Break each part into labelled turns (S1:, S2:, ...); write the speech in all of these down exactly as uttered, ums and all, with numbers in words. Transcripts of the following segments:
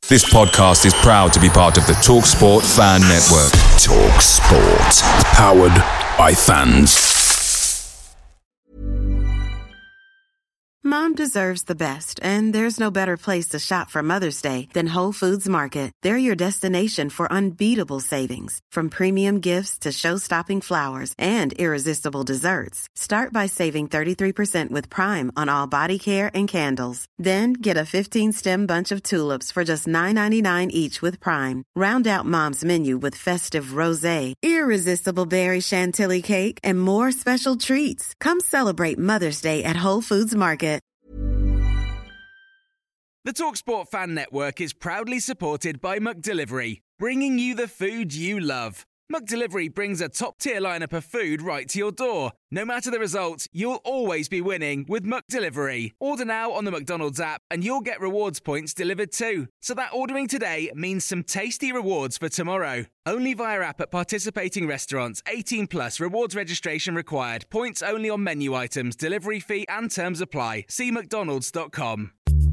S1: This podcast is proud to be part of the TalkSport Fan Network.
S2: TalkSport. Powered by fans.
S3: Mom deserves the best, and there's no better place to shop for Mother's Day than Whole Foods Market. They're your destination for unbeatable savings, from premium gifts to show-stopping flowers and irresistible desserts. Start by saving thirty-three percent with Prime on all body care and candles. Then get a fifteen-stem bunch of tulips for just nine ninety-nine each with Prime. Round out Mom's menu with festive rosé, irresistible berry chantilly cake, and more special treats. Come celebrate Mother's Day at Whole Foods Market.
S4: The TalkSport Fan Network is proudly supported by McDelivery, bringing you the food you love. McDelivery brings a top-tier lineup of food right to your door. No matter the result, you'll always be winning with McDelivery. Order now on the McDonald's app and you'll get rewards points delivered too. So that ordering today means some tasty rewards for tomorrow. Only via app at participating restaurants. eighteen plus, rewards registration required. Points only on menu items, delivery fee and terms apply. See mcdonalds dot com.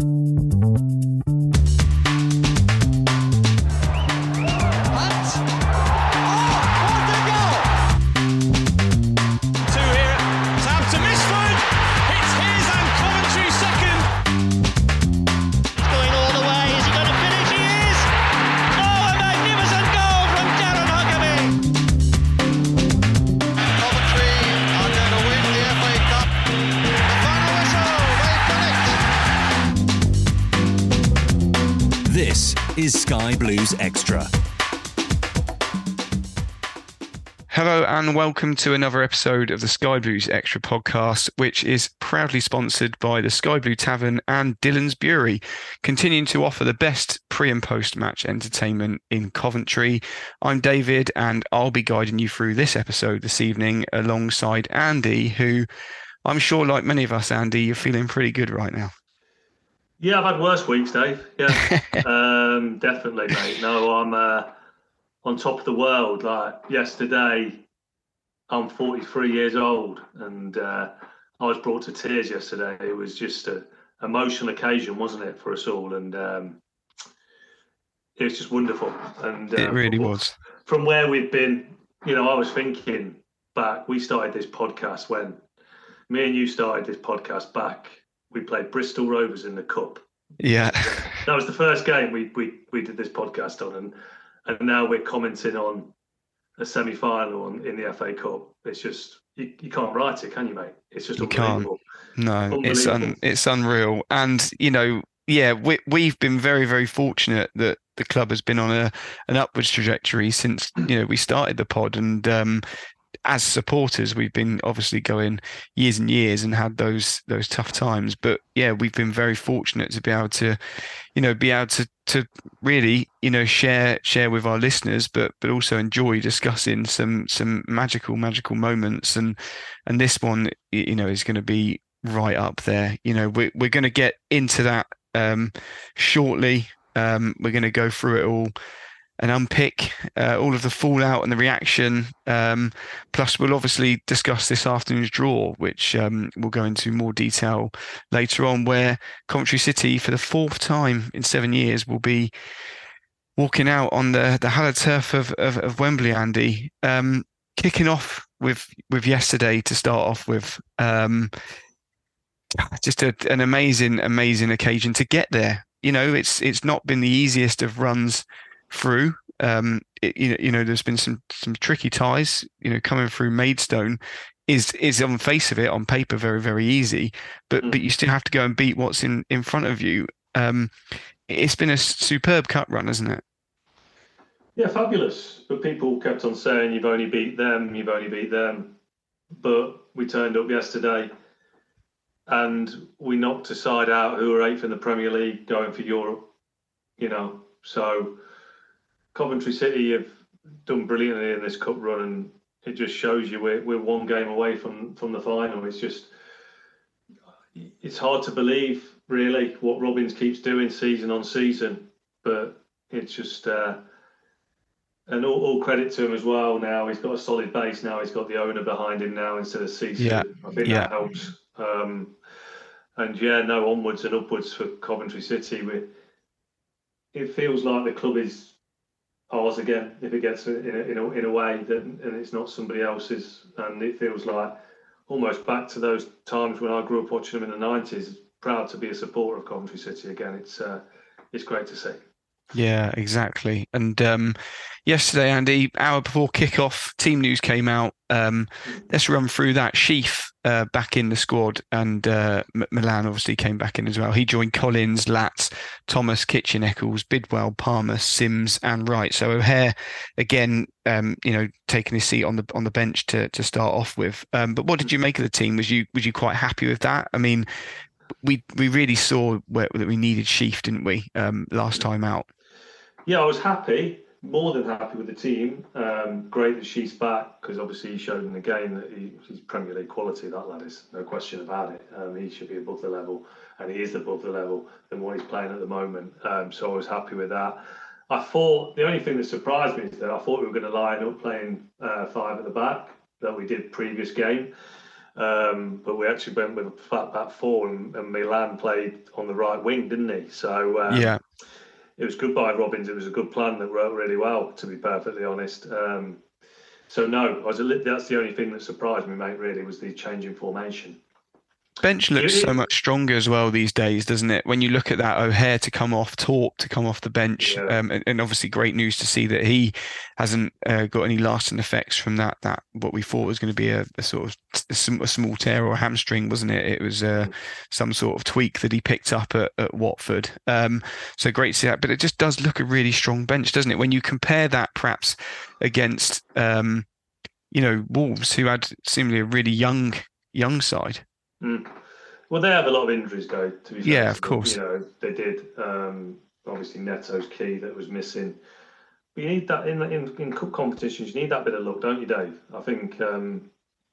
S5: This is Sky Blues Extra.
S6: Hello and welcome to another episode of the Sky Blues Extra podcast, which is proudly sponsored by the Sky Blue Tavern and Dillon's Brewery, continuing to offer the best pre and post match entertainment in Coventry. I'm David and I'll be guiding you through this episode this evening alongside Andy, who I'm sure, like many of us, Andy, you're feeling pretty good right now.
S7: Yeah, I've had worse weeks, Dave. Yeah, um, definitely, mate. No, I'm uh, on top of the world. Like yesterday, I'm forty-three years old, and uh, I was brought to tears yesterday. It was just an emotional occasion, wasn't it, for us all? And um, it was just wonderful. And uh,
S6: it really
S7: from,
S6: was.
S7: From where we've been, you know, I was thinking back. We started this podcast when me and you started this podcast back. We played Bristol Rovers in the Cup.
S6: Yeah.
S7: That was the first game we we, we did this podcast on. And and now we're commenting on a semi-final on, in the F A Cup. It's just, you, you can't write it, can you, mate? It's just
S6: you
S7: unbelievable.
S6: Can't. No, it's un, it's unreal. And, you know, yeah, we, we've been very, very fortunate that the club has been on a an upwards trajectory since, you know, we started the pod. And, um, as supporters, we've been obviously going years and years and had those those tough times. But yeah, we've been very fortunate to be able to, you know, be able to to really, you know, share share with our listeners, but but also enjoy discussing some some magical magical moments. And and this one, you know, is going to be right up there. You know, we're we're going to get into that um, shortly. Um, we're going to go through it all and unpick uh, all of the fallout and the reaction. Um, plus, we'll obviously discuss this afternoon's draw, which um, we'll go into more detail later on, where Coventry City, for the fourth time in seven years, will be walking out on the, the hallowed turf of, of, of Wembley, Andy. Um, kicking off with, with yesterday to start off with. Um, just a, an amazing, amazing occasion to get there. You know, it's it's not been the easiest of runs through. Um, it, you know, you know, there's been some some tricky ties. You know, coming through Maidstone is is on the face of it, on paper, very very easy, but mm. but you still have to go and beat what's in in front of you. Um, it's been a superb cup run, hasn't it?
S7: Yeah, fabulous. But people kept on saying you've only beat them, you've only beat them. But we turned up yesterday and we knocked a side out who were eighth in the Premier League, going for Europe. You know, so Coventry City have done brilliantly in this cup run, and it just shows you we're we're one game away from, from the final. It's just, it's hard to believe, really, what Robins keeps doing season on season. But it's just, uh, and all, all credit to him as well. Now he's got a solid base. Now he's got the owner behind him now instead of Cece.
S6: Yeah.
S7: I think
S6: yeah.
S7: that helps. Um, and yeah, no, onwards and upwards for Coventry City. We it feels like the club is ours again if it gets in a, in a, in a way that, and it's not somebody else's. And it feels like almost back to those times when I grew up watching them in the nineties. Proud to be a supporter of Coventry City again. It's uh, it's great to see.
S6: Yeah, exactly. And um, yesterday, Andy, hour before kickoff, team news came out. Um, let's run through that. Sheaf uh, back in the squad, and uh, M- Milan obviously came back in as well. He joined Collins, Latz, Thomas, Kitchen, Eccles, Bidwell, Palmer, Sims, and Wright. So O'Hare again, um, you know, taking his seat on the on the bench to to start off with. Um, but what did you make of the team? Was you was you quite happy with that? I mean, we we really saw where, that we needed Sheaf, didn't we? Um, last time out.
S7: Yeah, I was happy, more than happy with the team. Um, great that she's back, because obviously he showed in the game that he, he's Premier League quality, that lad is, no question about it. Um, he should be above the level, and he is above the level than what he's playing at the moment. Um, so I was happy with that. I thought, the only thing that surprised me is that I thought we were going to line up playing uh, five at the back, that we did previous game. Um, but we actually went with a flat back four, and, and Milan played on the right wing, didn't he? So um, yeah. It was good by Robbins. It was a good plan that worked really well, to be perfectly honest. Um, so no, I was a li- that's the only thing that surprised me, mate. Really, was the change in formation.
S6: Bench looks so much stronger as well these days, doesn't it? When you look at that, O'Hare to come off, Torp to come off the bench, yeah. um, and, and obviously great news to see that he hasn't uh, got any lasting effects from that. That what we thought was going to be a, a sort of a, a small tear or a hamstring, wasn't it? It was uh, mm. some sort of tweak that he picked up at, at Watford. Um, so great to see that. But it just does look a really strong bench, doesn't it? When you compare that perhaps against, um, you know, Wolves, who had seemingly a really young young side.
S7: Mm. Well, they have a lot of injuries, though. To be
S6: yeah, of course.
S7: You know, they did. Um, obviously, Neto's key that was missing. But you need that in in, in cup competitions. You need that bit of luck, don't you, Dave? I think um,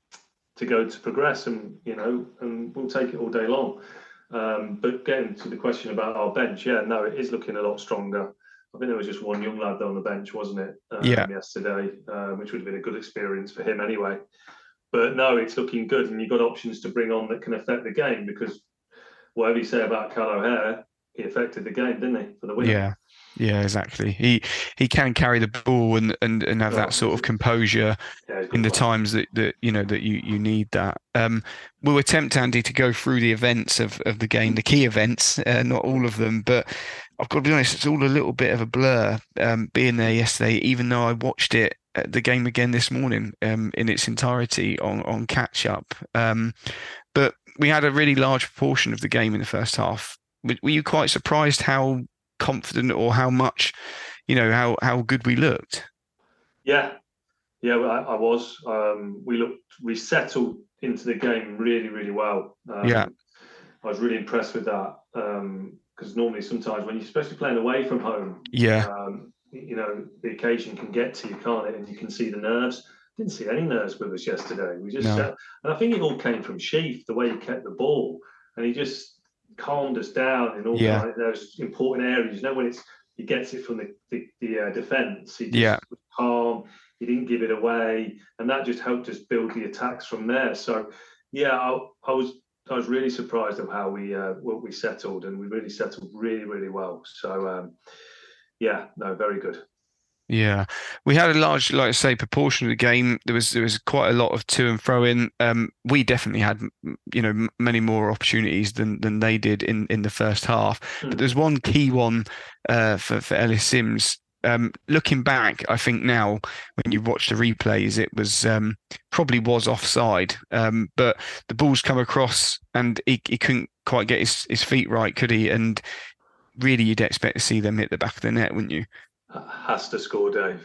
S7: to go to progress, and you know, and we'll take it all day long. Um, but getting to the question about our bench, yeah, no, it is looking a lot stronger. I think there was just one young lad on the bench, wasn't it? Um,
S6: yeah.
S7: Yesterday, um, which would have been a good experience for him anyway. But no, it's looking good, and you've got options to bring on that can affect the game, because whatever you say about Cal O'Hare, he affected the game, didn't he, for the win?
S6: Yeah, yeah, exactly. He he can carry the ball and and, and have oh, that sort of composure yeah, in the times that, that you know that you, you need that. Um, we'll attempt, Andy, to go through the events of, of the game, the key events, uh, not all of them, but I've got to be honest, it's all a little bit of a blur. Um, being there yesterday, even though I watched it. The game again this morning um, in its entirety on, on catch up. Um, but we had a really large proportion of the game in the first half. Were you quite surprised how confident or how much, you know, how, how good we looked?
S7: Yeah, yeah, I, I was. Um, we looked, we settled into the game really, really well. Um,
S6: yeah.
S7: I was really impressed with that because um, normally sometimes when you're especially playing away from home,
S6: yeah.
S7: Um, you know, the occasion can get to you, can't it? And you can see the nerves. Didn't see any nerves with us yesterday. We just,
S6: no.
S7: uh, and I think it all came from Sheaf, the way he kept the ball, and he just calmed us down in all
S6: yeah.
S7: kind of those important areas. You know, when it's he gets it from the the, the uh, defence, he just
S6: yeah.
S7: was calm. He didn't give it away, and that just helped us build the attacks from there. So, yeah, I, I was I was really surprised of how we uh, what we settled, and we really settled really, really well. So. Um, Yeah, no, very good.
S6: Yeah, we had a large, like I say, proportion of the game. There was there was quite a lot of to and fro in. Um, we definitely had, you know, many more opportunities than than they did in, in the first half. Mm. But there's one key one uh, for for Ellis Sims. Um, looking back, I think now when you watch the replays, it was um, probably was offside. Um, but the ball's come across and he, he couldn't quite get his, his feet right, could he? And really, you'd expect to see them hit the back of the net, wouldn't you?
S7: Has to score, Dave.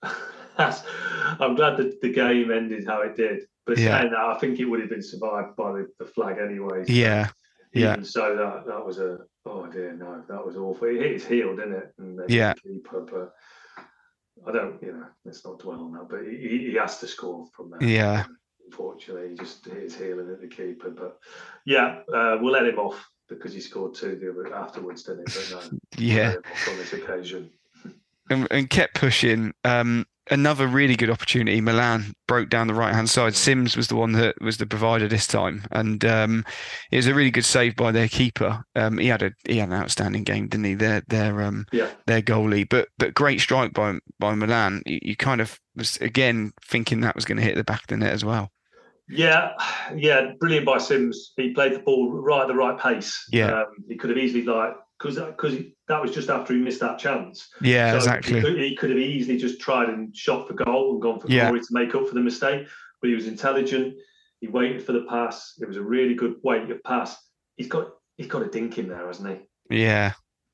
S7: I'm glad that the game ended how it did. But yeah. saying that, I think it would have been survived by the, the flag anyway. So
S6: yeah.
S7: Even
S6: yeah.
S7: so, that that was a, oh dear, no, that was awful. It hit his heel, didn't it? And
S6: yeah.
S7: The keeper, but I don't, you know, let's not dwell on that. But he, he has to score from there.
S6: Yeah.
S7: Unfortunately, he just hit his heel and hit the keeper. But yeah, uh, we'll let him off. Because he scored two the other afterwards, didn't he? But no,
S6: yeah.
S7: On this occasion,
S6: and, and kept pushing. Um, another really good opportunity. Milan broke down the right hand side. Sims was the one that was the provider this time, and um, it was a really good save by their keeper. Um, he had a he had an outstanding game, didn't he? Their their um
S7: Yeah.
S6: their goalie, but but great strike by by Milan. You, you kind of was again thinking that was going to hit the back of the net as well.
S7: Yeah, yeah, brilliant by Sims. He played the ball right at the right pace.
S6: Yeah.
S7: Um, he could have easily like because because that was just after he missed that chance.
S6: Yeah,
S7: So
S6: exactly.
S7: He could, he could have easily just tried and shot for goal and gone for
S6: Yeah.
S7: glory to make up for the mistake. But he was intelligent. He waited for the pass. It was a really good weighted pass. He's got he's got a dink in there, hasn't he?
S6: Yeah.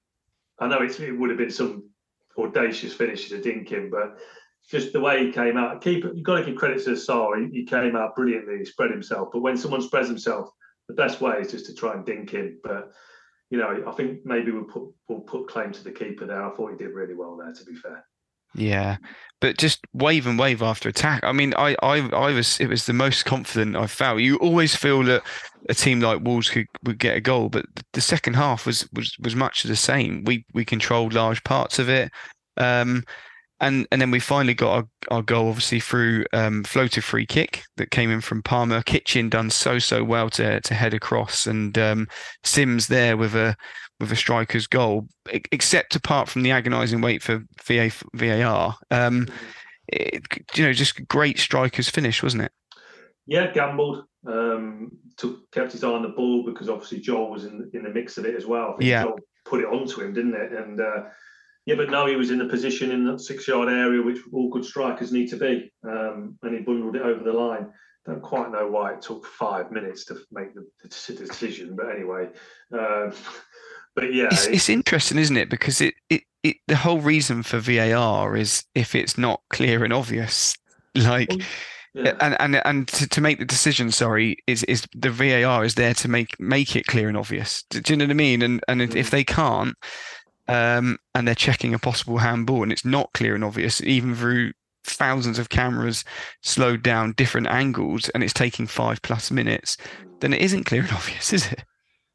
S7: I know it's, it would have been some audacious finish to dink him, but just the way he came out, keep you've got to give credit to Sarr. He, he came out brilliantly. He spread himself. But when someone spreads himself, the best way is just to try and dink him. But you know, I think maybe we'll put we'll put claim to the keeper there. I thought he did really well there, to be fair.
S6: Yeah, but just wave and wave after attack. I mean, I, I, I was. It was the most confident I felt. You always feel that a team like Wolves could would get a goal, but the second half was was was much the same. We we controlled large parts of it, um, and and then we finally got our, our goal, obviously through um, floater free kick that came in from Palmer. Kitchen done so so well to to head across, and um, Sims there with a. with a striker's goal, except apart from the agonising wait for V A R. Um, it, you know, just great striker's finish, wasn't it?
S7: Yeah, gambled. Um, took kept his eye on the ball because obviously Joel was in in the mix of it as well. I think
S6: Yeah.
S7: Joel put it onto him, didn't it? And uh, yeah, but no, he was in the position in that six-yard area which all good strikers need to be, um, and he bundled it over the line. Don't quite know why it took five minutes to make the, the decision, but anyway. Um, But yeah,
S6: it's, it's interesting, isn't it? Because it, it, it the whole reason for V A R is if it's not clear and obvious, like,
S7: yeah.
S6: and and and to, to make the decision. Sorry, is is the V A R is there to make make it clear and obvious. Do, do you know what I mean? And and
S7: Mm.
S6: if they can't, um, and they're checking a possible handball and it's not clear and obvious, even through thousands of cameras slowed down different angles, and it's taking five plus minutes, then it isn't clear and obvious, is it?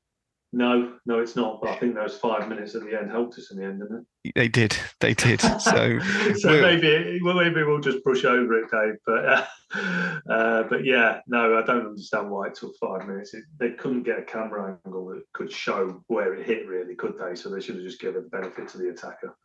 S7: No, no, it's not. But I think those five minutes at the end helped us in the end, didn't it?
S6: They did, they did. So,
S7: so
S6: we'll,
S7: maybe, well, maybe we'll just brush over it, Dave. But, uh, uh, but yeah, no, I don't understand why it took five minutes. It, they couldn't get a camera angle that could show where it hit, really, could they? So they should have just given the benefit to the attacker.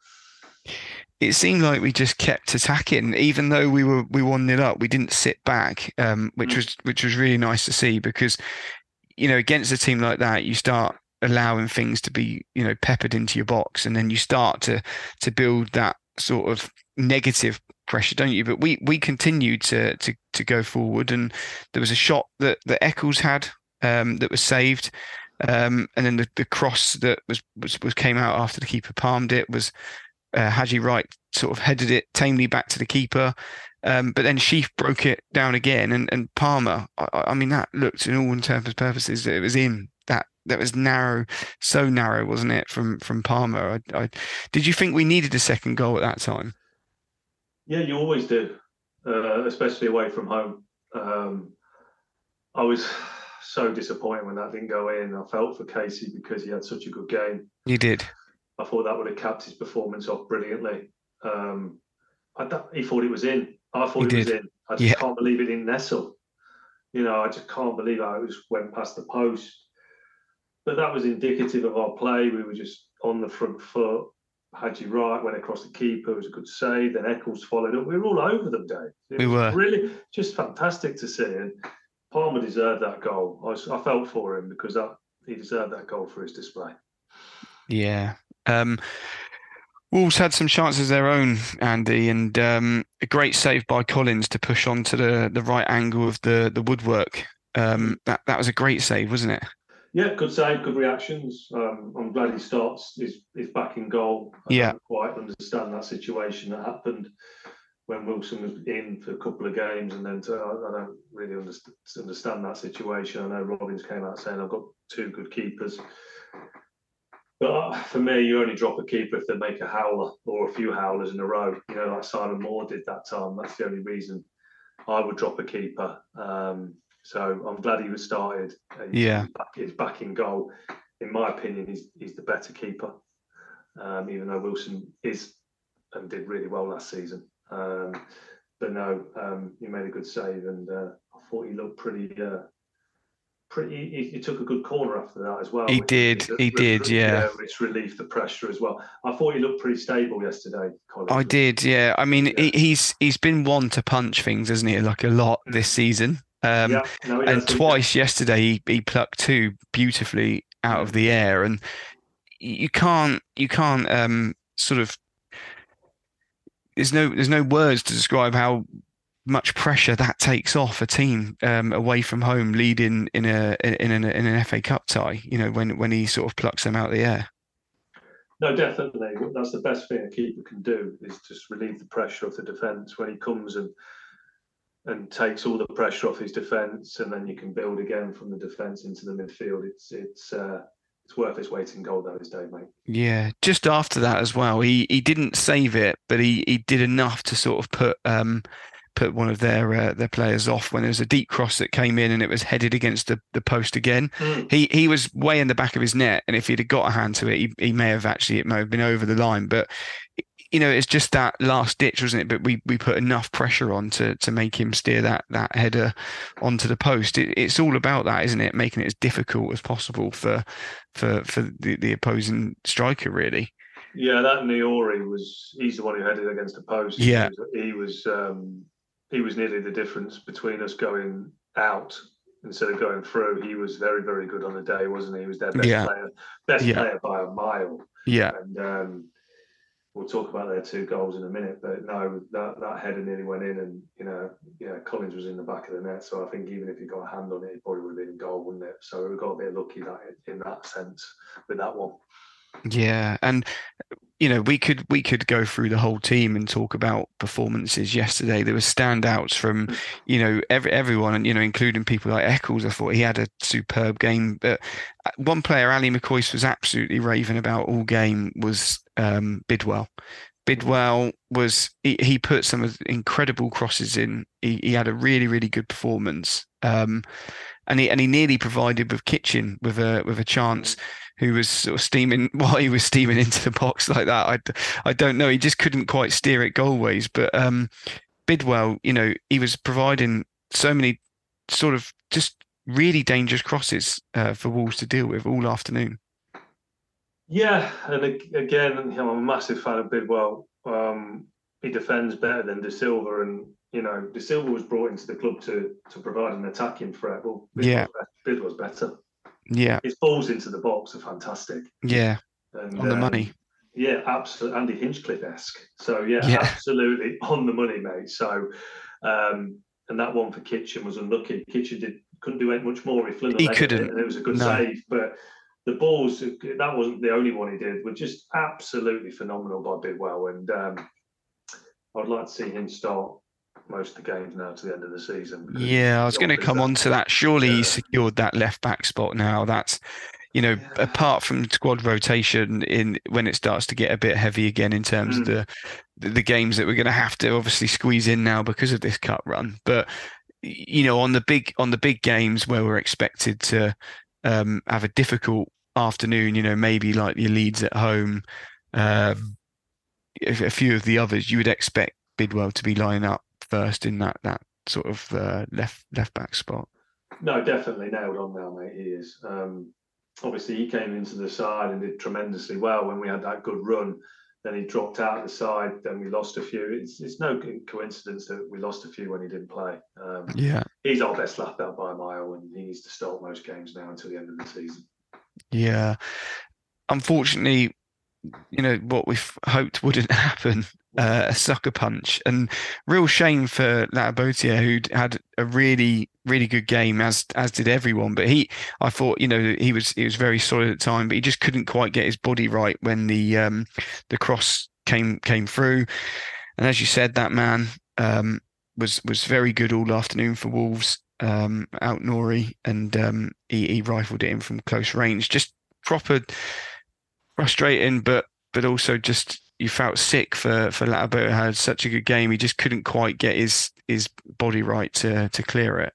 S6: It seemed like we just kept attacking, even though we were we one nil up. We didn't sit back, um, which mm. was which was really nice to see because, you know, against a team like that, you start allowing things to be, you know, peppered into your box, and then you start to to build that sort of negative pressure, don't you? But we we continued to to to go forward, and there was a shot that that Eccles had um, that was saved, um, and then the, the cross that was, was was came out after the keeper palmed it was uh, Haji Wright sort of headed it tamely back to the keeper. Um, but then Sheaf broke it down again, and, and Palmer, I, I mean, that looked, in all intents and purposes, it was in. That that was narrow, so narrow, wasn't it, from from Palmer? I, I, did you think we needed a second goal at that time?
S7: Yeah, you always do, uh, especially away from home. Um, I was so disappointed when that didn't go in. I felt for Casey because he had such a good game.
S6: You did.
S7: I thought that would have capped his performance off brilliantly. Um, I th- he thought it was in. I thought
S6: he
S7: it
S6: did.
S7: was in. I just
S6: yeah.
S7: can't believe it didn't nestle. You know, I just can't believe how it just went past the post. But that was indicative of our play. We were just on the front foot. Haji Wright went across the keeper. It was a good save. Then Eccles followed up. We were all over them, Dave. It
S6: we
S7: was
S6: were.
S7: really just fantastic to see. And Palmer deserved that goal. I, was, I felt for him because that he deserved that goal for his display.
S6: Yeah. Um, Wolves had some chances of their own, Andy, and um, a great save by Collins to push on to the, the right angle of the, the woodwork. Um, that, that was a great save, wasn't it?
S7: Yeah, good save, good reactions. Um, I'm glad he starts, is is back in goal. I
S6: yeah.
S7: don't quite understand that situation that happened when Wilson was in for a couple of games, and then to, I, I don't really understand, understand that situation. I know Robbins came out saying I've got two good keepers. But for me, you only drop a keeper if they make a howler or a few howlers in a row. You know, like Simon Moore did that time. That's the only reason I would drop a keeper. Um, so I'm glad he was started. He's,
S6: yeah,
S7: he's back, he's back in goal. In my opinion, he's he's the better keeper. Um, even though Wilson is and did really well last season. Um, but no, um, he made a good save, and uh, I thought he looked pretty. Uh, pretty. He, he took a good corner after that as well.
S6: He
S7: which
S6: did.
S7: Relieved,
S6: He did. Yeah.
S7: yeah, which relieved the pressure as well. I thought he looked pretty stable yesterday, Collins.
S6: I did. Yeah. I mean,
S7: yeah.
S6: he, he's he's been one to punch things, hasn't he? Like a lot this season. Um,
S7: yeah, no,
S6: and twice yesterday, he, he plucked two beautifully out
S7: mm.
S6: of the air, and you can't you can't um, sort of. There's no there's no words to describe how much pressure that takes off a team um, away from home, leading in a in an in an F A Cup tie. You know, when when he sort of plucks them out of the air.
S7: No, definitely. That's the best thing a keeper can do, is just relieve the pressure of the defence when he comes and and takes all the pressure off his defence, and then you can build again from the defence into the midfield. It's it's uh, it's worth its weight in gold those days, mate.
S6: Yeah, just after that as well, he he didn't save it, but he he did enough to sort of put um put one of their uh, their players off when there was a deep cross that came in and it was headed against the, the post again. Mm. He he was way in the back of his net, and if he'd have got a hand to it, he, he may have actually it may have been over the line. But you know, it's just that last ditch, wasn't it? But we, we put enough pressure on to to make him steer that that header onto the post. It, it's all about that, isn't it? Making it as difficult as possible for for for the, the opposing striker, really.
S7: Yeah, that Niori was he's the one who headed against the post.
S6: Yeah,
S7: he was he was, um, he was nearly the difference between us going out instead of going through. He was very very good on the day, wasn't he? He was their best
S6: yeah.
S7: player, best
S6: yeah.
S7: player by a mile.
S6: Yeah,
S7: and. Um, We'll talk about their two goals in a minute, but no, that, that header nearly went in, and you know, yeah, Collins was in the back of the net. So I think even if he got a hand on it, it probably would have been in goal, wouldn't it? So we got a bit lucky that in that sense with that one.
S6: Yeah, and you know, we could we could go through the whole team and talk about performances yesterday. There were standouts from, you know, every everyone, and you know, including people like Eccles. I thought he had a superb game. But one player, Ali McCoist, was absolutely raving about all game was um, Bidwell. Bidwell was he, he put some incredible crosses in. He, he had a really really good performance, um, and he and he nearly provided with Kitchen with a with a chance. Who was sort of steaming while he was steaming into the box like that. I, I don't know. He just couldn't quite steer it goalways. But um, Bidwell, you know, he was providing so many sort of just really dangerous crosses uh, for Wolves to deal with all afternoon.
S7: Yeah, and again, I'm a massive fan of Bidwell. Um, he defends better than De Silva, and you know, De Silva was brought into the club to to provide an attacking threat. Well, Bidwell's
S6: yeah,
S7: Bidwell's better.
S6: Yeah,
S7: his balls into the box are fantastic.
S6: Yeah,
S7: and,
S6: on the
S7: um,
S6: money.
S7: Yeah, absolutely, Andy Hinchcliffe-esque. So yeah,
S6: yeah,
S7: absolutely on the money, mate. So, um, and that one for Kitchen was unlucky. Kitchen did couldn't do much more. He flung the
S6: he
S7: leg
S6: couldn't,
S7: at it, and it was a good
S6: no.
S7: save. But the balls, that wasn't the only one he did. Were just absolutely phenomenal by Bidwell, and um, I'd like to see him start most of the games now to the end of the season.
S6: Yeah, I was going to come on to that. Surely yeah. He secured that left back spot now. That's, you know, yeah. apart from squad rotation in when it starts to get a bit heavy again in terms mm. of the, the the games that we're going to have to obviously squeeze in now because of this cup run. But you know, on the big on the big games where we're expected to um, have a difficult afternoon, you know, maybe like your Leeds at home, um, a few of the others, you would expect Bidwell to be lining up first in that that sort of uh, left left back spot.
S7: No, definitely nailed on now, mate. He is. Um, obviously, he came into the side and did tremendously well when we had that good run. Then he dropped out of the side. Then we lost a few. It's it's no coincidence that we lost a few when he didn't play. Um,
S6: yeah,
S7: he's our best left back by a mile, and he needs to start most games now until the end of the season.
S6: Yeah, unfortunately, you know what we hoped wouldn't happen. Uh, a sucker punch, and real shame for Latabotia, who'd had a really, really good game, as as did everyone. But he, I thought, you know, he was he was very solid at the time, but he just couldn't quite get his body right when the um, the cross came came through. And as you said, that man um, was was very good all afternoon for Wolves. Um, out Nori, and um, he, he rifled it in from close range. Just proper frustrating, but but also just. You felt sick for for Latabotia. Had such a good game. He just couldn't quite get his his body right to to clear it.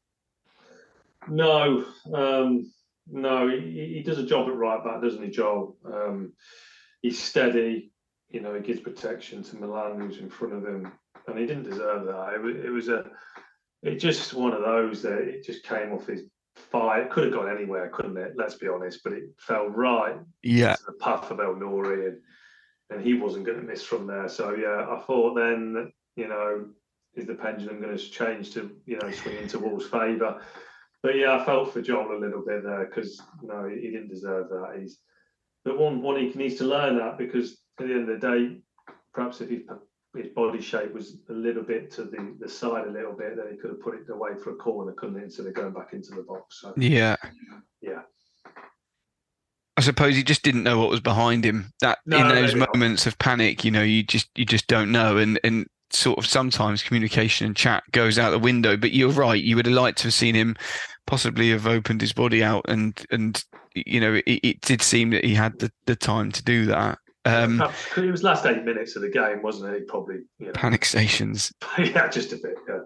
S7: No, um, no, he, he does a job at right back, doesn't he, Joel? Um, he's steady. You know, he gives protection to Milan, who's in front of him. and he didn't deserve that. It was, it was a, it just one of those that it just came off his thigh. It could have gone anywhere, couldn't it? Let's be honest, but it fell right
S6: yeah.
S7: into the path of El-Nouri, and and he wasn't going to miss from there. So yeah, I thought then, you know, is the pendulum going to change to, you know, swing into Wolves' favour? But yeah, I felt for Joel a little bit there because, you know, he didn't deserve that. He's but one one he needs to learn that, because at the end of the day, perhaps if he, his body shape was a little bit to the, the side a little bit, then he could have put it away for a corner, couldn't he, instead of going back into the box. So
S6: yeah,
S7: yeah.
S6: I suppose he just didn't know what was behind him. That
S7: No,
S6: in those
S7: maybe
S6: moments
S7: not.
S6: of panic, you know, you just you just don't know, and and sort of sometimes communication and chat goes out the window. But you're right; you would have liked to have seen him possibly have opened his body out, and and you know, it, it did seem that he had the, the time to do that. Um,
S7: Perhaps, 'cause it was last eight minutes of the game, wasn't it? He probably, you know,
S6: panic stations.
S7: yeah, just a bit. Yeah.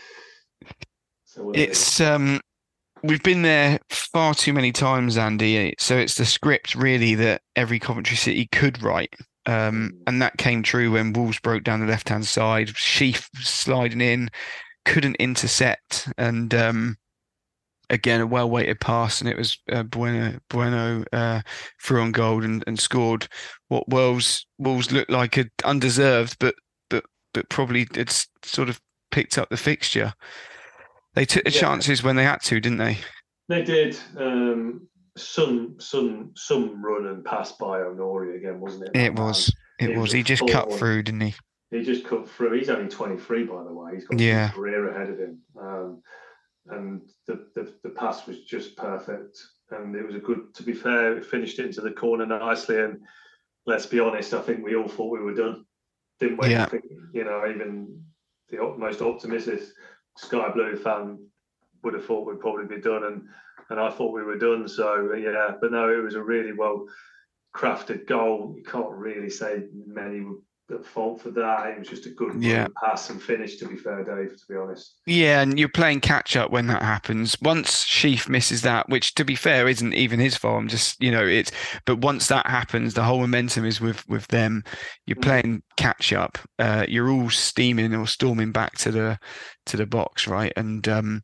S7: So
S6: It's um. We've been there far too many times, Andy. So it's the script really that every Coventry City could write. Um, and that came true when Wolves broke down the left-hand side. Sheaf sliding in, couldn't intercept. And um, again, a well-weighted pass. And it was uh, Bueno, Bueno uh, threw on goal and, and scored what Wolves, Wolves looked like had undeserved, but, but, but probably it's sort of picked up the fixture. They took the yeah. chances when they had to, didn't they?
S7: They did. Um, some, some, some run and pass by El-Nouri again, wasn't it?
S6: It was. It, it was. was he just cut one. through, didn't he?
S7: He just cut through. He's only twenty-three, by the way. He's got
S6: yeah.
S7: a career ahead of him. Um, and the, the the pass was just perfect. And it was a good. To be fair, it finished it into the corner nicely. And let's be honest, I think we all thought we were done, didn't we?
S6: Yeah.
S7: I think, you know, even the most optimistic Sky Blue fan would have thought we'd probably be done, and and I thought we were done. So yeah, but no, it was a really well crafted goal. You can't really say many were at fault for that. It was just a good
S6: yeah.
S7: pass and finish, to be fair, Dave, to be honest.
S6: Yeah, and you're playing catch up when that happens. Once Sheaf misses that, which to be fair isn't even his fault, I'm just, you know, it's but once that happens, the whole momentum is with with them. You're playing catch up. Uh, you're all steaming or storming back to the to the box, right? And um,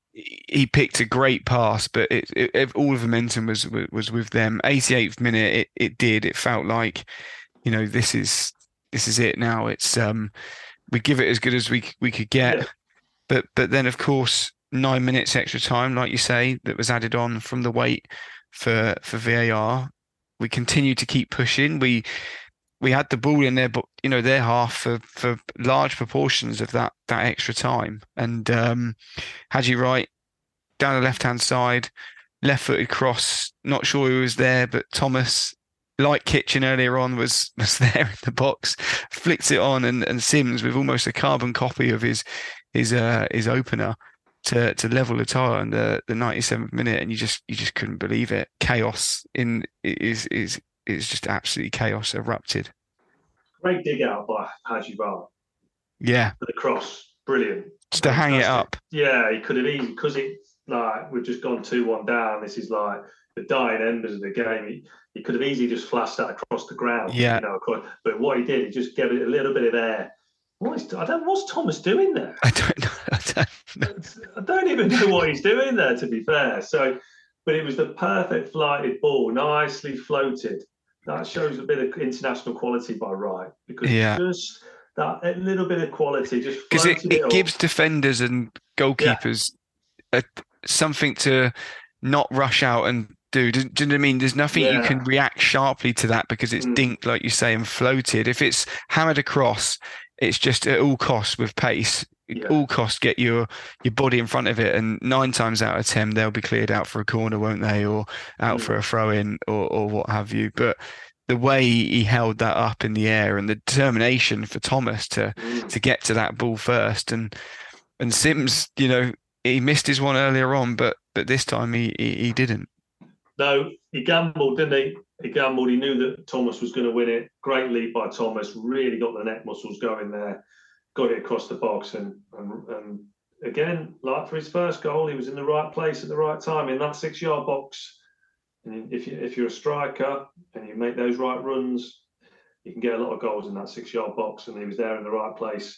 S6: he picked a great pass, but it, it, it all of the momentum was was with them. eighty-eighth minute, it it did. It felt like, you know, this is this is it now. It's um, we give it as good as we we could get, yeah. but but then of course nine minutes extra time, like you say, that was added on from the wait for for V A R. We continued to keep pushing. We we had the ball in their, you know, their half for, for large proportions of that that extra time. And um, Haji Wright down the left hand side, left-footed cross. Not sure who was there, but Thomas, like Kitchen earlier on, was was there in the box, flicked it on, and, and Sims with almost a carbon copy of his his uh, his opener to to level the tie in the the ninety-seventh minute, and you just you just couldn't believe it. Chaos in is is is just absolutely chaos erupted.
S7: Great dig out by Haji Wright.
S6: Yeah,
S7: for the cross, brilliant.
S6: Just to hang it up.
S7: Yeah, he could have easily, because it's like we've just gone two one down. This is like the dying embers of the game. He, he could have easily just flashed that across the ground.
S6: Yeah.
S7: You know, across, but what he did, he just gave it a little bit of air. What is, I don't. What's Thomas doing there?
S6: I don't know. I don't know.
S7: I don't even know what he's doing there, to be fair. So, but it was the perfect flighted ball, nicely floated. That shows a bit of international quality by Wright, because
S6: yeah.
S7: just that a little bit of quality, just
S6: because it, it,
S7: it
S6: gives defenders and goalkeepers yeah. a, something to not rush out and do. Do, do you know what I mean? There's nothing yeah. you can react sharply to that because it's mm. dinked, like you say, and floated. If it's hammered across, it's just at all costs with pace. Yeah. All costs get your your body in front of it, and nine times out of ten they'll be cleared out for a corner, won't they, or out mm. for a throw in, or or what have you. But the way he held that up in the air and the determination for Thomas to mm. to get to that ball first, and and Sims, you know, he missed his one earlier on, but but this time he he, he didn't.
S7: No, he gambled, didn't he? He gambled. He knew that Thomas was going to win it. Great lead by Thomas. Really got the neck muscles going there. Got it across the box, and, and and again, like for his first goal, he was in the right place at the right time in that six-yard box. And if you if you're a striker and you make those right runs, you can get a lot of goals in that six-yard box. And he was there in the right place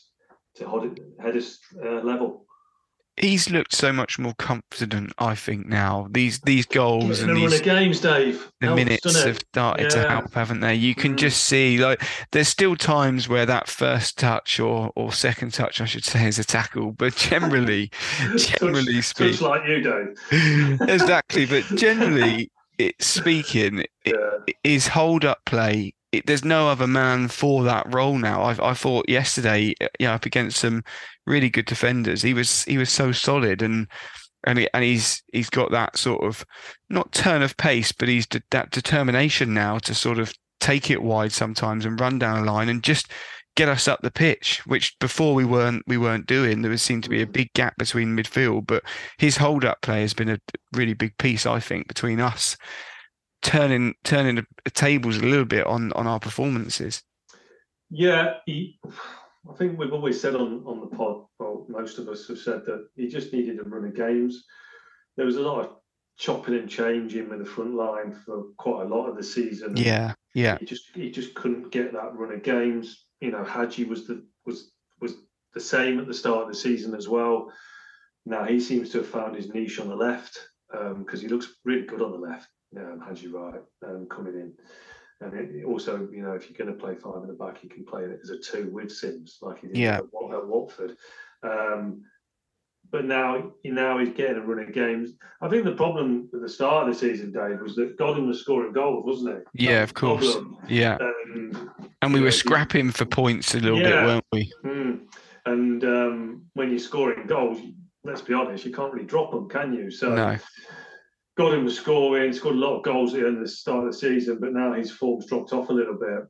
S7: to head us uh, level.
S6: He's looked so much more confident, I think, now. These these goals
S7: Getting
S6: and
S7: a run
S6: these
S7: of games, Dave.
S6: the
S7: Helps,
S6: minutes
S7: doesn't it?
S6: have started
S7: Yeah.
S6: to help, haven't they? You can
S7: Mm.
S6: just see, like, there's still times where that first touch or or second touch, I should say, is a tackle. But generally, generally
S7: touch,
S6: speaking,
S7: touch like you, Dave.
S6: exactly. But generally, it speaking, it,
S7: Yeah.
S6: his hold up play. It, there's no other man for that role now. I, I thought yesterday, you know, up against some really good defenders, he was he was so solid, and and he, and he's he's got that sort of not turn of pace, but he's de- that determination now to sort of take it wide sometimes and run down a line and just get us up the pitch, which before we weren't we weren't doing. There seemed to be a big gap between midfield, but his hold up play has been a really big piece, I think, between us. Turning turning the tables a little bit on, on our performances.
S7: Yeah, he, I think we've always said on, on the pod, well, most of us have said that he just needed a run of games. There was a lot of chopping and changing with the front line for quite a lot of the season.
S6: Yeah, yeah.
S7: He just he just couldn't get that run of games. You know, Hadji was the was was the same at the start of the season as well. Now he seems to have found his niche on the left because um, he looks really good on the left. Um, Hadji Wright um, coming in, and it, also, you know, if you're going to play five in the back, you can play it as a two with Sims, like he did
S6: yeah.
S7: at, at Watford. Um, but now, now he's getting a run of games. I think the problem at the start of the season, Dave, was that Godden was scoring goals, wasn't he?
S6: Yeah, of course.
S7: Problem.
S6: Yeah,
S7: um,
S6: and we were
S7: know,
S6: scrapping for points a little
S7: yeah.
S6: bit, weren't we?
S7: Mm. And um, when you're scoring goals, let's be honest, you can't really drop them, can you? So.
S6: No.
S7: Godden was scoring, scored a lot of goals at the end of the start of the season, but now his form's dropped off a little bit.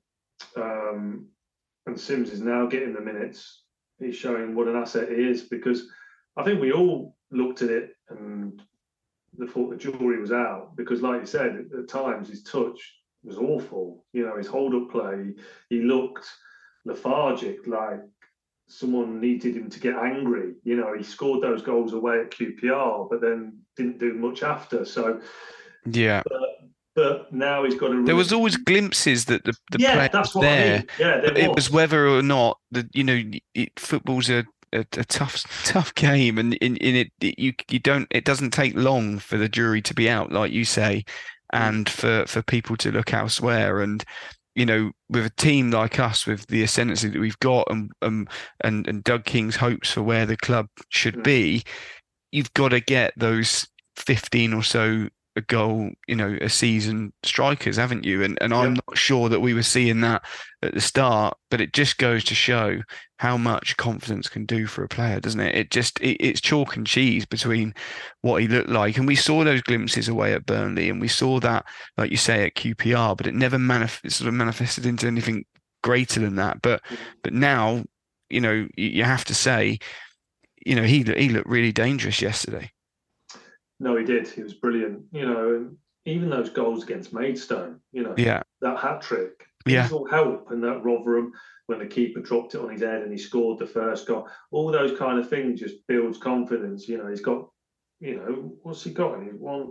S7: Um, and Sims is now getting the minutes. He's showing what an asset he is, because I think we all looked at it and thought the jury was out, because like you said, at, at times his touch was awful. You know, his hold-up play, he looked lethargic, like someone needed him to get angry. You know, he scored those goals away at Q P R, but then didn't do much after. So,
S6: yeah.
S7: But, but now he's got a.
S6: There was always glimpses that the the
S7: yeah,
S6: play
S7: that's
S6: was
S7: what
S6: there.
S7: I mean. Yeah, there
S6: it
S7: was.
S6: was whether or not the you know it, football's a, a, a tough tough game, and in, in it, it you you don't it doesn't take long for the jury to be out, like you say, and mm. for for people to look elsewhere. And you know, with a team like us, with the ascendancy that we've got, and um, and and Doug King's hopes for where the club should mm. be, you've got to get those fifteen or so a goal, you know, a season strikers, haven't you? And and I'm
S7: yep.
S6: not sure that we were seeing that at the start, but it just goes to show how much confidence can do for a player, doesn't it? It just it, it's chalk and cheese between what he looked like, and we saw those glimpses away at Burnley, and we saw that, like you say, at Q P R, but it never manif- sort of manifested into anything greater than that. But but now, you know, you, you have to say, you know, he he looked really dangerous yesterday.
S7: No, he did. He was brilliant. You know, and even those goals against Maidstone, you know,
S6: yeah,
S7: that hat trick,
S6: yeah,
S7: these all help. And that Rotherham, when the keeper dropped it on his head and he scored the first goal, all those kind of things just builds confidence. You know, he's got, you know, what's he got? He won.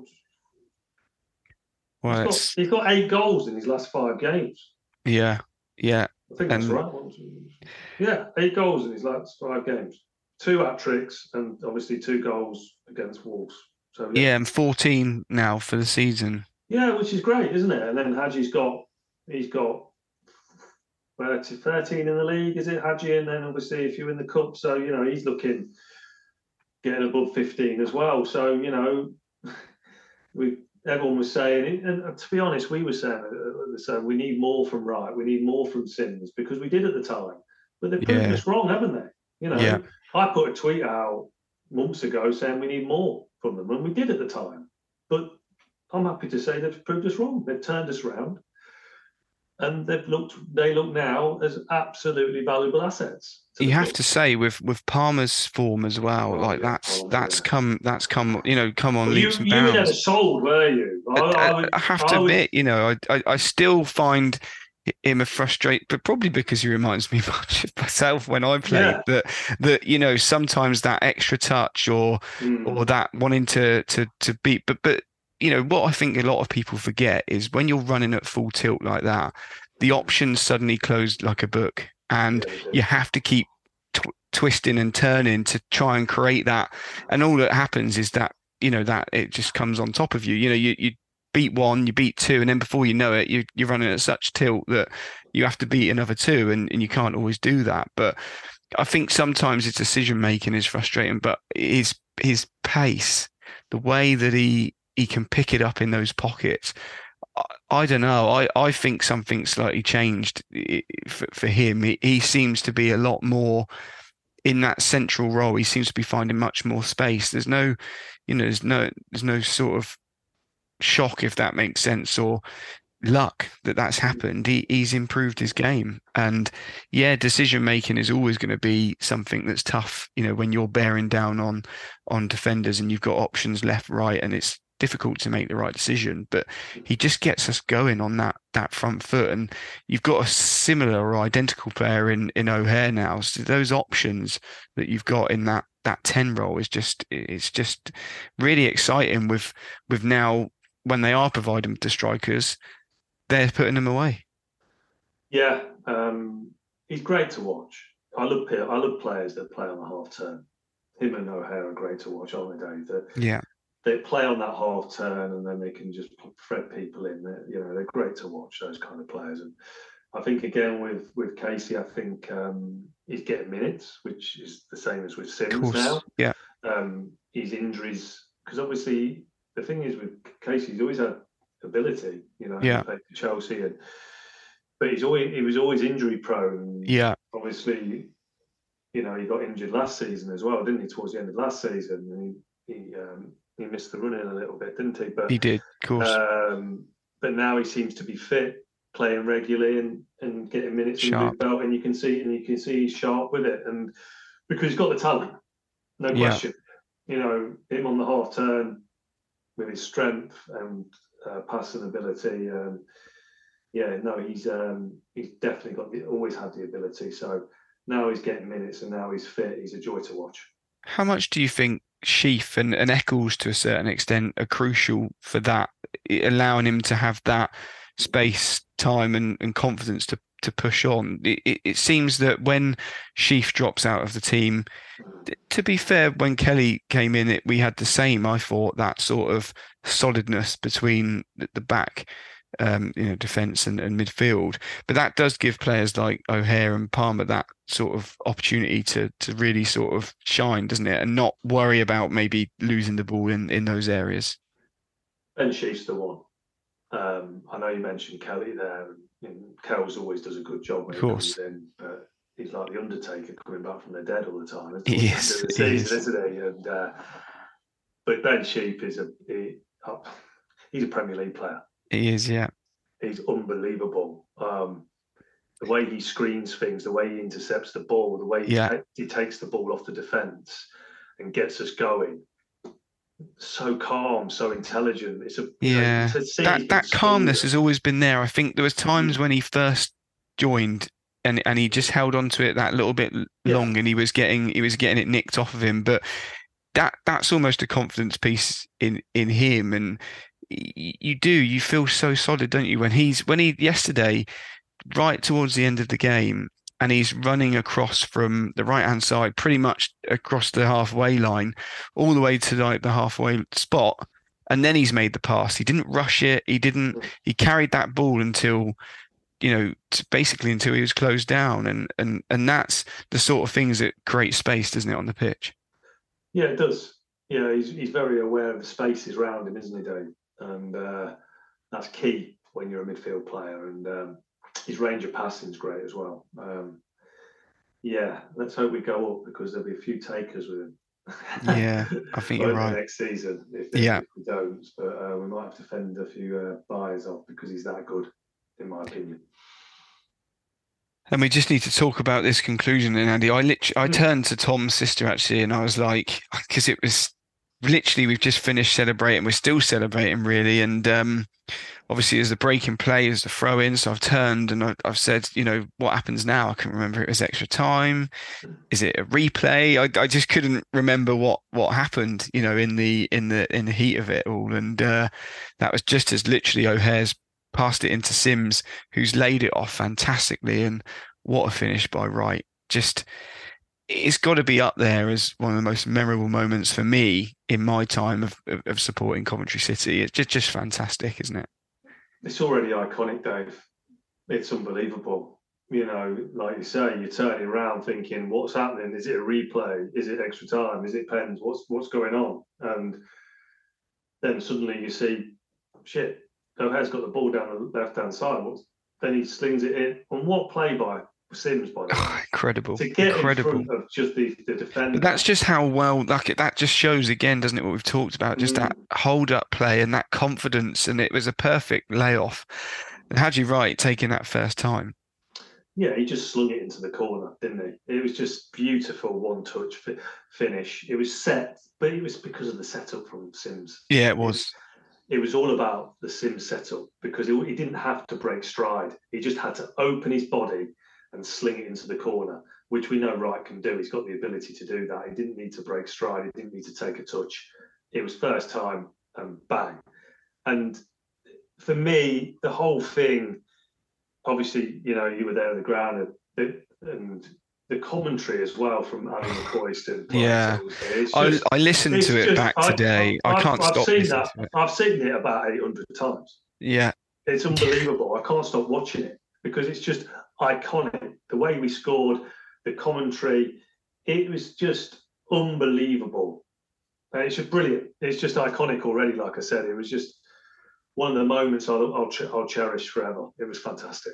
S6: Well,
S7: he's, got, he's got eight goals in his last five games.
S6: Yeah, yeah.
S7: I think that's and, right. One, two, yeah, eight goals in his last five games. Two hat tricks and obviously two goals against Wolves. So,
S6: yeah. yeah, and fourteen now for the season.
S7: Yeah, which is great, isn't it? And then Hadji's got, he's got thirteen in the league, is it, Hadji? And then obviously if you're in the cup, so, you know, he's looking, getting above fifteen as well. So, you know, we everyone was saying, and to be honest, we were saying, so we need more from Wright, we need more from Sims, because we did at the time. But they've proved
S6: yeah.
S7: us wrong, haven't they? You know,
S6: yeah.
S7: I put a tweet out months ago saying we need more from them, and we did at the time. But I'm happy to say they've proved us wrong. They've turned us round, and they've looked. They look now as absolutely valuable assets.
S6: You have to say, with with Palmer's form as well, oh, like yeah, that's Palmer, that's yeah. come that's come you know come on
S7: well,
S6: leaps
S7: you,
S6: and bounds.
S7: You were never sold, were you? I,
S6: I,
S7: I, would,
S6: I have to
S7: I would,
S6: admit, you know, I, I I still find him a frustrate, but probably because he reminds me much of myself when I played. Yeah. That that you know sometimes that extra touch or mm. or that wanting to to to beat, but but you know what I think a lot of people forget is when you're running at full tilt like that, the options suddenly close like a book, and yeah, you have to keep t- twisting and turning to try and create that. And all that happens is that, you know, that it just comes on top of you. You know, you, you beat one, you beat two, and then before you know it, you, you're running at such tilt that you have to beat another two, and, and you can't always do that. But I think sometimes his decision making is frustrating, but his his pace, the way that he he can pick it up in those pockets, I, I don't know. I, I think something slightly changed for, for him. He, he seems to be a lot more in that central role. He seems to be finding much more space. There's no, you know, there's no there's no sort of shock, if that makes sense, or luck that that's happened. He, he's improved his game, and yeah, decision making is always going to be something that's tough, you know, when you're bearing down on on defenders and you've got options left, right, and it's difficult to make the right decision. But he just gets us going on that that front foot, and you've got a similar or identical player in in O'Hare now. So those options that you've got in that that ten role is just it's just really exciting. With with now, when they are providing the strikers, they're putting them away. Yeah,
S7: um, he's great to watch. I love I love players that play on the half turn. Him and O'Hare are great to watch, aren't they, Dave? That,
S6: yeah.
S7: They play on that half turn and then they can just thread people in. They're, you know, they're great to watch, those kind of players. And I think, again, with, with Casey, I think um, he's getting minutes, which is the same as with Sims now.
S6: Yeah.
S7: Um, his injuries, because obviously the thing is with Casey, he's always had ability, you know,
S6: yeah.
S7: He played for Chelsea, and but he's always he was always injury prone.
S6: Yeah.
S7: Obviously, you know, he got injured last season as well, didn't he? Towards the end of last season, and he he, um, he missed the run in a little bit, didn't he? But
S6: he did, of course.
S7: Um, but now he seems to be fit, playing regularly and, and getting minutes in the belt, and you can see and you can see he's sharp with it, and because he's got the talent, no question. Yeah. You know, him on the half turn with his strength and uh, passing ability. Um, yeah, no, he's um, he's definitely got the, always had the ability. So now he's getting minutes, and now he's fit. He's a joy to watch.
S6: How much do you think Sheaf and, and Eccles, to a certain extent, are crucial for that, allowing him to have that space, time, and, and confidence to to push on? It, it, it seems that when Sheaf drops out of the team, to be fair, when Kelly came in, it, we had the same. I thought that sort of solidness between the, the back, um, you know, defence and, and midfield. But that does give players like O'Hare and Palmer that sort of opportunity to to really sort of shine, doesn't it? And not worry about maybe losing the ball in, in those areas.
S7: Ben Sheaf's the one. Um, I know you mentioned Kelly there. And Kells always does a good job when he comes in, but he's like the Undertaker coming back from the dead all the time.
S6: He is,
S7: the season, is. Isn't he? And uh, but Ben Sheaf is a he, uh, he's a Premier League player.
S6: He is, yeah.
S7: He's unbelievable. Um, the way he screens things, the way he intercepts the ball, the way he,
S6: yeah.
S7: ta- he takes the ball off the defence and gets us going. So calm, so intelligent. It's a
S6: yeah.
S7: You know, to
S6: that that calmness has always been there. I think there was times when he first joined and and he just held on to it that little bit
S7: yeah.
S6: long, and he was getting he was getting it nicked off of him. But that that's almost a confidence piece in in him, and you do you feel so solid, don't you? When he's when he yesterday, right towards the end of the game, and he's running across from the right-hand side, pretty much across the halfway line, all the way to like the halfway spot, and then he's made the pass. He didn't rush it. He didn't. He carried that ball until, you know, basically until he was closed down, and and and that's the sort of things that create space, doesn't it, on the pitch?
S7: Yeah, it does. Yeah, he's he's very aware of the spaces around him, isn't he, Dave? And uh, that's key when you're a midfield player. And um, his range of passing is great as well. Um, yeah, let's hope we go up, because there'll be a few takers with him.
S6: Yeah, I think you're right.
S7: Next season, if, they,
S6: yeah.
S7: if we don't, but uh, we might have to fend a few uh, buyers off, because he's that good, in my opinion.
S6: And we just need to talk about this conclusion. And Andy, I literally, I turned to Tom's sister actually, and I was like, because it was literally, we've just finished celebrating. We're still celebrating, really. And um, obviously, as the break in play, as the throw in, so I've turned and I, I've said, you know, what happens now? I can remember it was extra time. Is it a replay? I, I just couldn't remember what what happened, you know, in the in the in the heat of it all. And uh, that was just as literally O'Hare's passed it into Sims, who's laid it off fantastically. And what a finish by Wright. Just it's got to be up there as one of the most memorable moments for me in my time of, of, of supporting Coventry City. It's just, just fantastic, isn't it?
S7: It's already iconic, Dave. It's unbelievable. You know, like you say, you're turning around thinking, what's happening? Is it a replay? Is it extra time? Is it pens? What's what's going on? And then suddenly you see, shit, O'Hare's got the ball down the left-hand side. What's, then he slings it in. And what play by Sims, by the way.
S6: Oh, incredible.
S7: To get
S6: incredible.
S7: in front of just the, the defender.
S6: But that's just how well, like, that just shows again, doesn't it, what we've talked about, just mm. that hold-up play and that confidence, and it was a perfect layoff. And Haji Wright taking that first time.
S7: Yeah, he just slung it into the corner, didn't he? It was just beautiful one-touch fi- finish. It was set, but it was because of the setup from Sims.
S6: Yeah, it was.
S7: It, it was all about the Sims setup, because it, he didn't have to break stride. He just had to open his body and sling it into the corner, which we know Wright can do. He's got the ability to do that. He didn't need to break stride. He didn't need to take a touch. It was first time and bang. And for me, the whole thing, obviously, you know, you were there on the ground, and, and the commentary as well from Adam McCoy.
S6: Yeah, just, I, I listened to it just, back I, today. I, I can't
S7: I've
S6: stop
S7: seen that. I've seen it about eight hundred times.
S6: Yeah.
S7: It's unbelievable. I can't stop watching it because it's just iconic. The way we scored, the commentary, it was just unbelievable. And it's just brilliant. It's just iconic already. Like I said, it was just one of the moments I'll, I'll, I'll cherish forever. It was fantastic.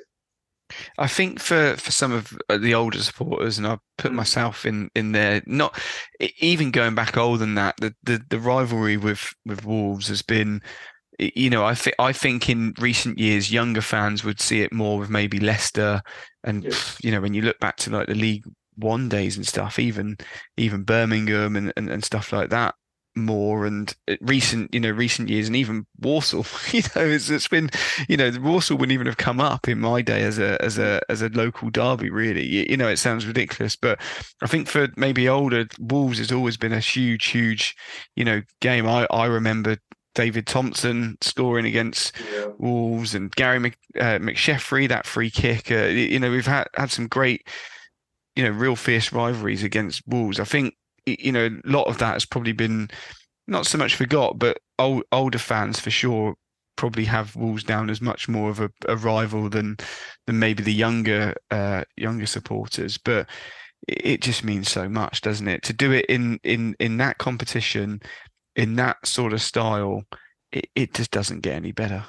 S6: I think for, for some of the older supporters, and I put mm. myself in, in there, not even going back older than that, the, the, the rivalry with, with Wolves has been, you know, I think I think in recent years, younger fans would see it more with maybe Leicester, and yeah. you know, when you look back to like the League One days and stuff, even even Birmingham and, and, and stuff like that more, and recent, you know, recent years, and even Walsall, you know, it's, it's been, you know, the Walsall wouldn't even have come up in my day as a as a as a local derby, really. You, you know, it sounds ridiculous, but I think for maybe older, Wolves has always been a huge, huge, you know, game. I I remember David Thompson scoring against yeah. Wolves, and Gary Mc, uh, McSheffrey, that free kick. Uh, you know, we've had, had some great, you know, real fierce rivalries against Wolves. I think, you know, a lot of that has probably been not so much forgot, but old, older fans for sure probably have Wolves down as much more of a, a rival than than maybe the younger uh, younger supporters. But it, it just means so much, doesn't it? To do it in in in that competition, in that sort of style, it, it just doesn't get any better.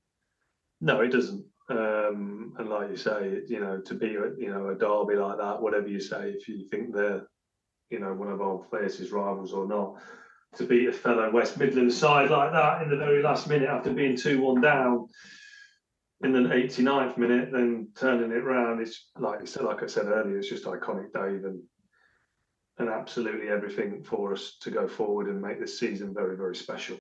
S6: No, it doesn't. Um, and like you say, you know, to be, you know, a derby like that, whatever you say, if you think they're, you know, one of our fiercest rivals or not, to beat a fellow West Midlands side like that in the very last minute after being two one down in the eighty-ninth minute, then turning it round, it's like you said, like I said earlier, it's just iconic, Dave, and and absolutely everything for us to go forward and make this season very, very special.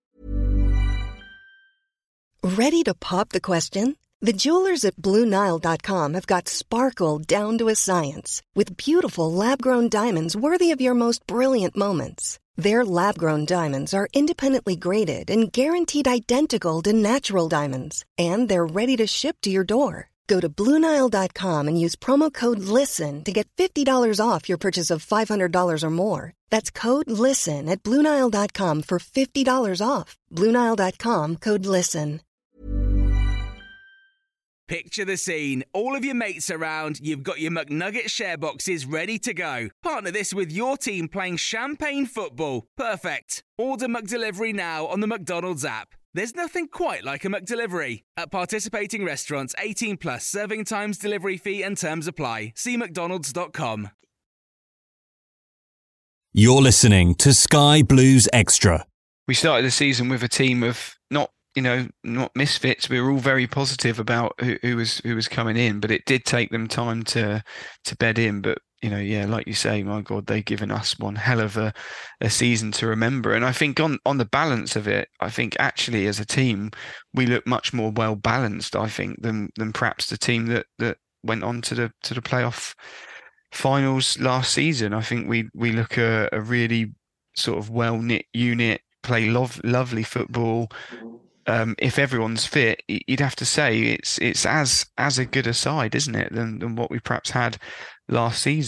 S8: Ready to pop the question? The jewelers at Blue Nile dot com have got sparkle down to a science with beautiful lab-grown diamonds worthy of your most brilliant moments. Their lab-grown diamonds are independently graded and guaranteed identical to natural diamonds, and they're ready to ship to your door. Go to Blue Nile dot com and use promo code LISTEN to get fifty dollars off your purchase of five hundred dollars or more. That's code LISTEN at Blue Nile dot com for fifty dollars off. Blue Nile dot com, code LISTEN.
S4: Picture the scene. All of your mates around, you've got your McNugget share boxes ready to go. Partner this with your team playing champagne football. Perfect. Order McDelivery now on the McDonald's app. There's nothing quite like a McDelivery. At participating restaurants, eighteen plus, serving times, delivery fee and terms apply. See mcdonalds dot com.
S5: You're listening to Sky Blues Extra.
S6: We started the season with a team of not, you know, not misfits. We were all very positive about who, who was who was coming in, but it did take them time to to bed in. But you know, yeah, like you say, my God, they've given us one hell of a, a season to remember. And I think on, on the balance of it, I think actually as a team, we look much more well balanced, I think, than than perhaps the team that, that went on to the to the playoff finals last season. I think we we look a, a really sort of well knit unit, play love, lovely football. Um, if everyone's fit, you'd have to say it's it's as as a good a side, isn't it, than than what we perhaps had last season.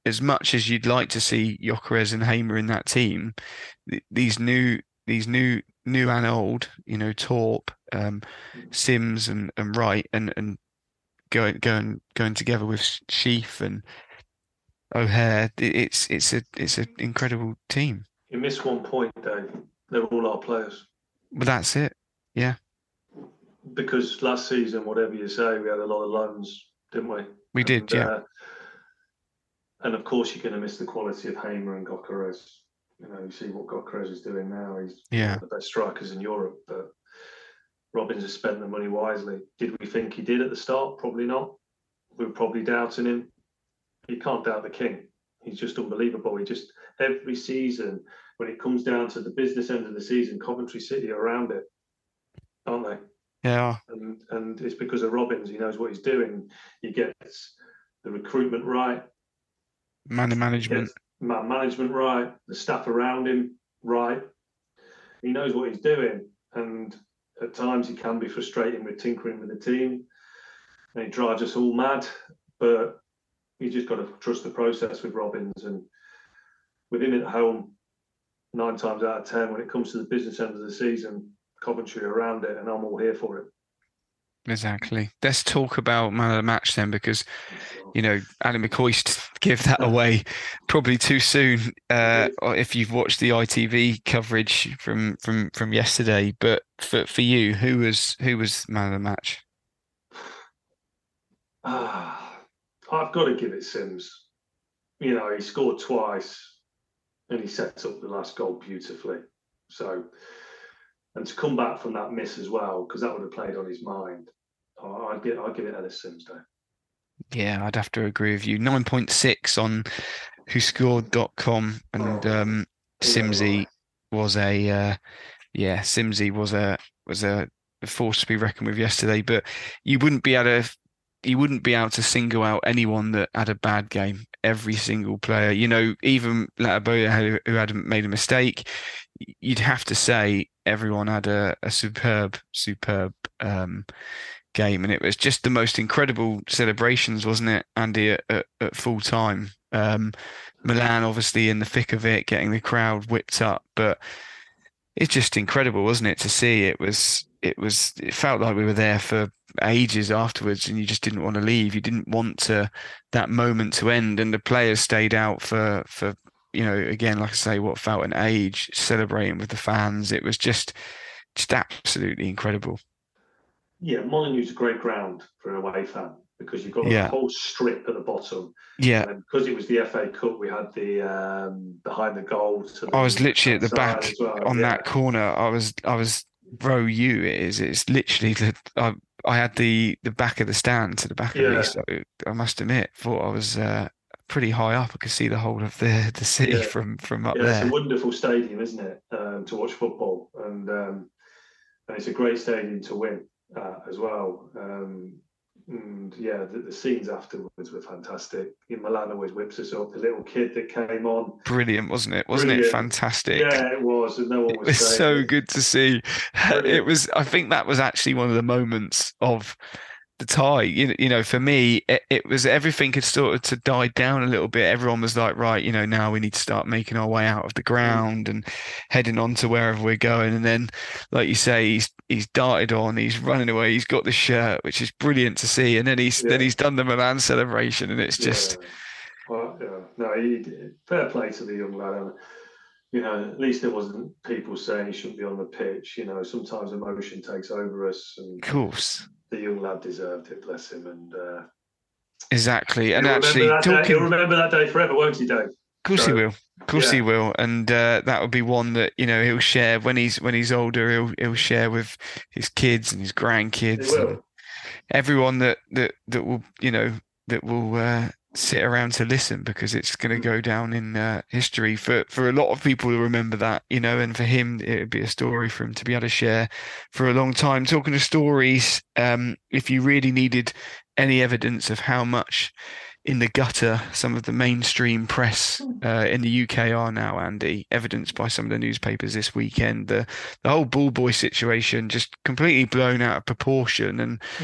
S6: as much as you'd like to see Gyökeres and Hamer in that team, th- these new these new new and old, you know, Torp, um, Sims and, and Wright and and going going going together with Sheaf and O'Hare, it's it's a it's an incredible team.
S7: You missed one point, Dave. They're all our players.
S6: But that's it. Yeah.
S7: Because last season, whatever you say, we had a lot of loans, didn't we?
S6: We did,
S7: and,
S6: yeah.
S7: Uh, and of course, you're going to miss the quality of Hamer and Gyökeres. You know, you see what Gyökeres is doing now. He's
S6: yeah.
S7: one of the best strikers in Europe. But Robins has spent the money wisely. Did we think he did at the start? Probably not. We were probably doubting him. You can't doubt the king. He's just unbelievable. He just, every season, when it comes down to the business end of the season, Coventry City are around it, aren't they?
S6: Yeah.
S7: And and it's because of Robins. He knows what he's doing. He gets the recruitment right.
S6: Man management.
S7: Man management right. The staff around him right. He knows what he's doing. And at times he can be frustrating with tinkering with the team. And he drives us all mad. But you just got to trust the process with Robins. And with him at home, nine times out of ten, when it comes to the business end of the season, Coventry around it, and I'm all here for it.
S6: Exactly. Let's talk about man of the match then, because, you know, Adam McCoist gave that away probably too soon. Uh, if you've watched the I T V coverage from from from yesterday, but for for you, who was who was man of the match?
S7: Ah, I've got to give it Sims. You know, he scored twice, and he sets up the last goal beautifully. So. And to come back from that miss as well, because that would have played on his mind. Oh, I'd give, I'd give it Ellis Sims, though.
S6: Yeah, I'd have to agree with you. nine point six on who scored dot com, and
S7: oh,
S6: um, Simsy was a uh, yeah, Simsy was a was a force to be reckoned with yesterday. But you wouldn't be able to you wouldn't be able to single out anyone that had a bad game. Every single player, you know, even Lataboya, who had made a mistake, you'd have to say everyone had a, a superb, superb um, game. And it was just the most incredible celebrations, wasn't it, Andy, at, at, at full time? Um, Milan, obviously, in the thick of it, getting the crowd whipped up. But it's just incredible, wasn't it, to see? It was, it was, it felt like we were there for ages afterwards, and you just didn't want to leave. You didn't want to that moment to end, and the players stayed out for for you know, again, like I say, what felt an age, celebrating with the fans. It was just just absolutely incredible.
S7: Yeah, Molineux's a great ground for an away fan, because you've got yeah. a whole strip at the bottom.
S6: Yeah.
S7: And because it was the F A Cup, we had the um, behind the goal. To
S6: I was literally at the back
S7: well.
S6: on
S7: yeah.
S6: that corner. I was I was row U. It is. It's literally the. I, I had the the back of the stand to the back of
S7: yeah.
S6: me. So I must admit, thought I was. Uh, pretty high up. I could see the whole of the the city yeah. from from up
S7: yeah,
S6: there.
S7: It's a wonderful stadium, isn't it, um, to watch football, and um, and it's a great stadium to win uh, as well. Um, and yeah, the, the scenes afterwards were fantastic. Milan always whips us up. The little kid that came on,
S6: brilliant, wasn't it? Wasn't
S7: Brilliant.
S6: it fantastic?
S7: Yeah, it was. And no one was.
S6: It was so
S7: it.
S6: good to see. Brilliant. It was. I think that was actually one of the moments of the tie. You, you know, for me, it, it was everything had started to die down a little bit. Everyone was like, right, you know, now we need to start making our way out of the ground and heading on to wherever we're going. And then, like you say, he's he's darted on, he's running away, he's got the shirt, which is brilliant to see. And then he's yeah. then he's done the Milan celebration, and it's just.
S7: Yeah. Well, yeah. No, he did. Fair play to the young lad. And, you know, at least there wasn't people saying he shouldn't be on the pitch. You know, sometimes emotion takes over us. And,
S6: of course.
S7: The young lad deserved it, bless him, and uh,
S6: exactly. And
S7: he'll
S6: actually,
S7: remember
S6: talking,
S7: day, he'll remember that day forever, won't he, Dave?
S6: Of course so, he will. Of course yeah. he will. And uh, that would be one that, you know, he'll share when he's when he's older. He'll he'll share with his kids and his grandkids, and everyone that that that will, you know, that will uh, sit around to listen, because it's going to go down in uh, history for for a lot of people to remember that, you know, and for him it would be a story for him to be able to share for a long time. Talking to stories, um, if you really needed any evidence of how much in the gutter some of the mainstream press uh, in the U K are now, Andy, evidenced by some of the newspapers this weekend, the the whole ball boy situation just completely blown out of proportion. And